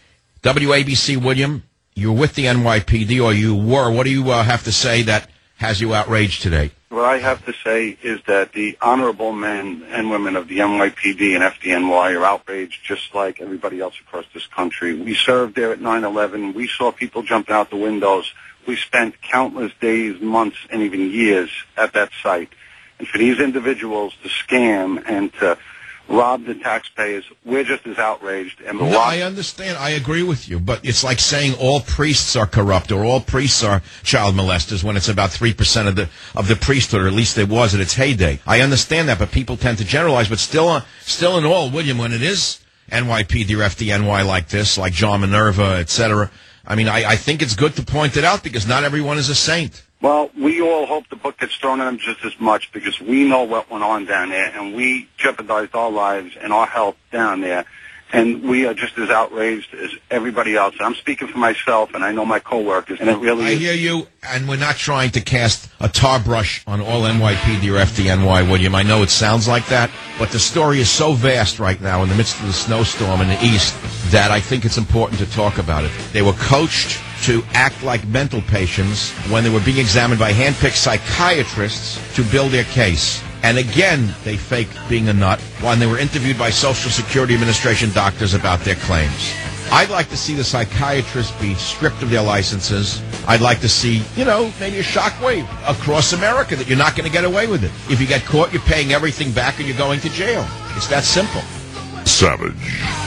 W A B C, William, you're with the N Y P D, or you were. What do you uh, have to say that has you outraged today? What I have to say is that the honorable men and women of the N Y P D and F D N Y are outraged just like everybody else across this country. We served there at nine eleven. We saw people jumping out the windows. We spent countless days, months, and even years at that site. And for these individuals to scam and to rob the taxpayers, we're just as outraged. And no, I understand. I agree with you. But it's like saying all priests are corrupt or all priests are child molesters when it's about three percent of the of the priesthood, or at least it was at its heyday. I understand that, but people tend to generalize. But still, uh, still in all, William, when it is N Y P D or F D N Y like this, like John Minerva, et cetera, I mean, I, I think it's good to point it out because not everyone is a saint. Well, we all hope the book gets thrown at them just as much because we know what went on down there, and we jeopardized our lives and our health down there, and we are just as outraged as everybody else. And I'm speaking for myself, and I know my coworkers, and it really I is. hear you, and we're not trying to cast a tar brush on all N Y P D or F D N Y, William. I know it sounds like that, but the story is so vast right now in the midst of the snowstorm in the East that I think it's important to talk about it. They were coached to act like mental patients when they were being examined by hand-picked psychiatrists to build their case. And again, they faked being a nut when they were interviewed by Social Security Administration doctors about their claims. I'd like to see the psychiatrists be stripped of their licenses. I'd like to see, you know, maybe a shockwave across America that you're not going to get away with it. If you get caught, you're paying everything back and you're going to jail. It's that simple. Savage.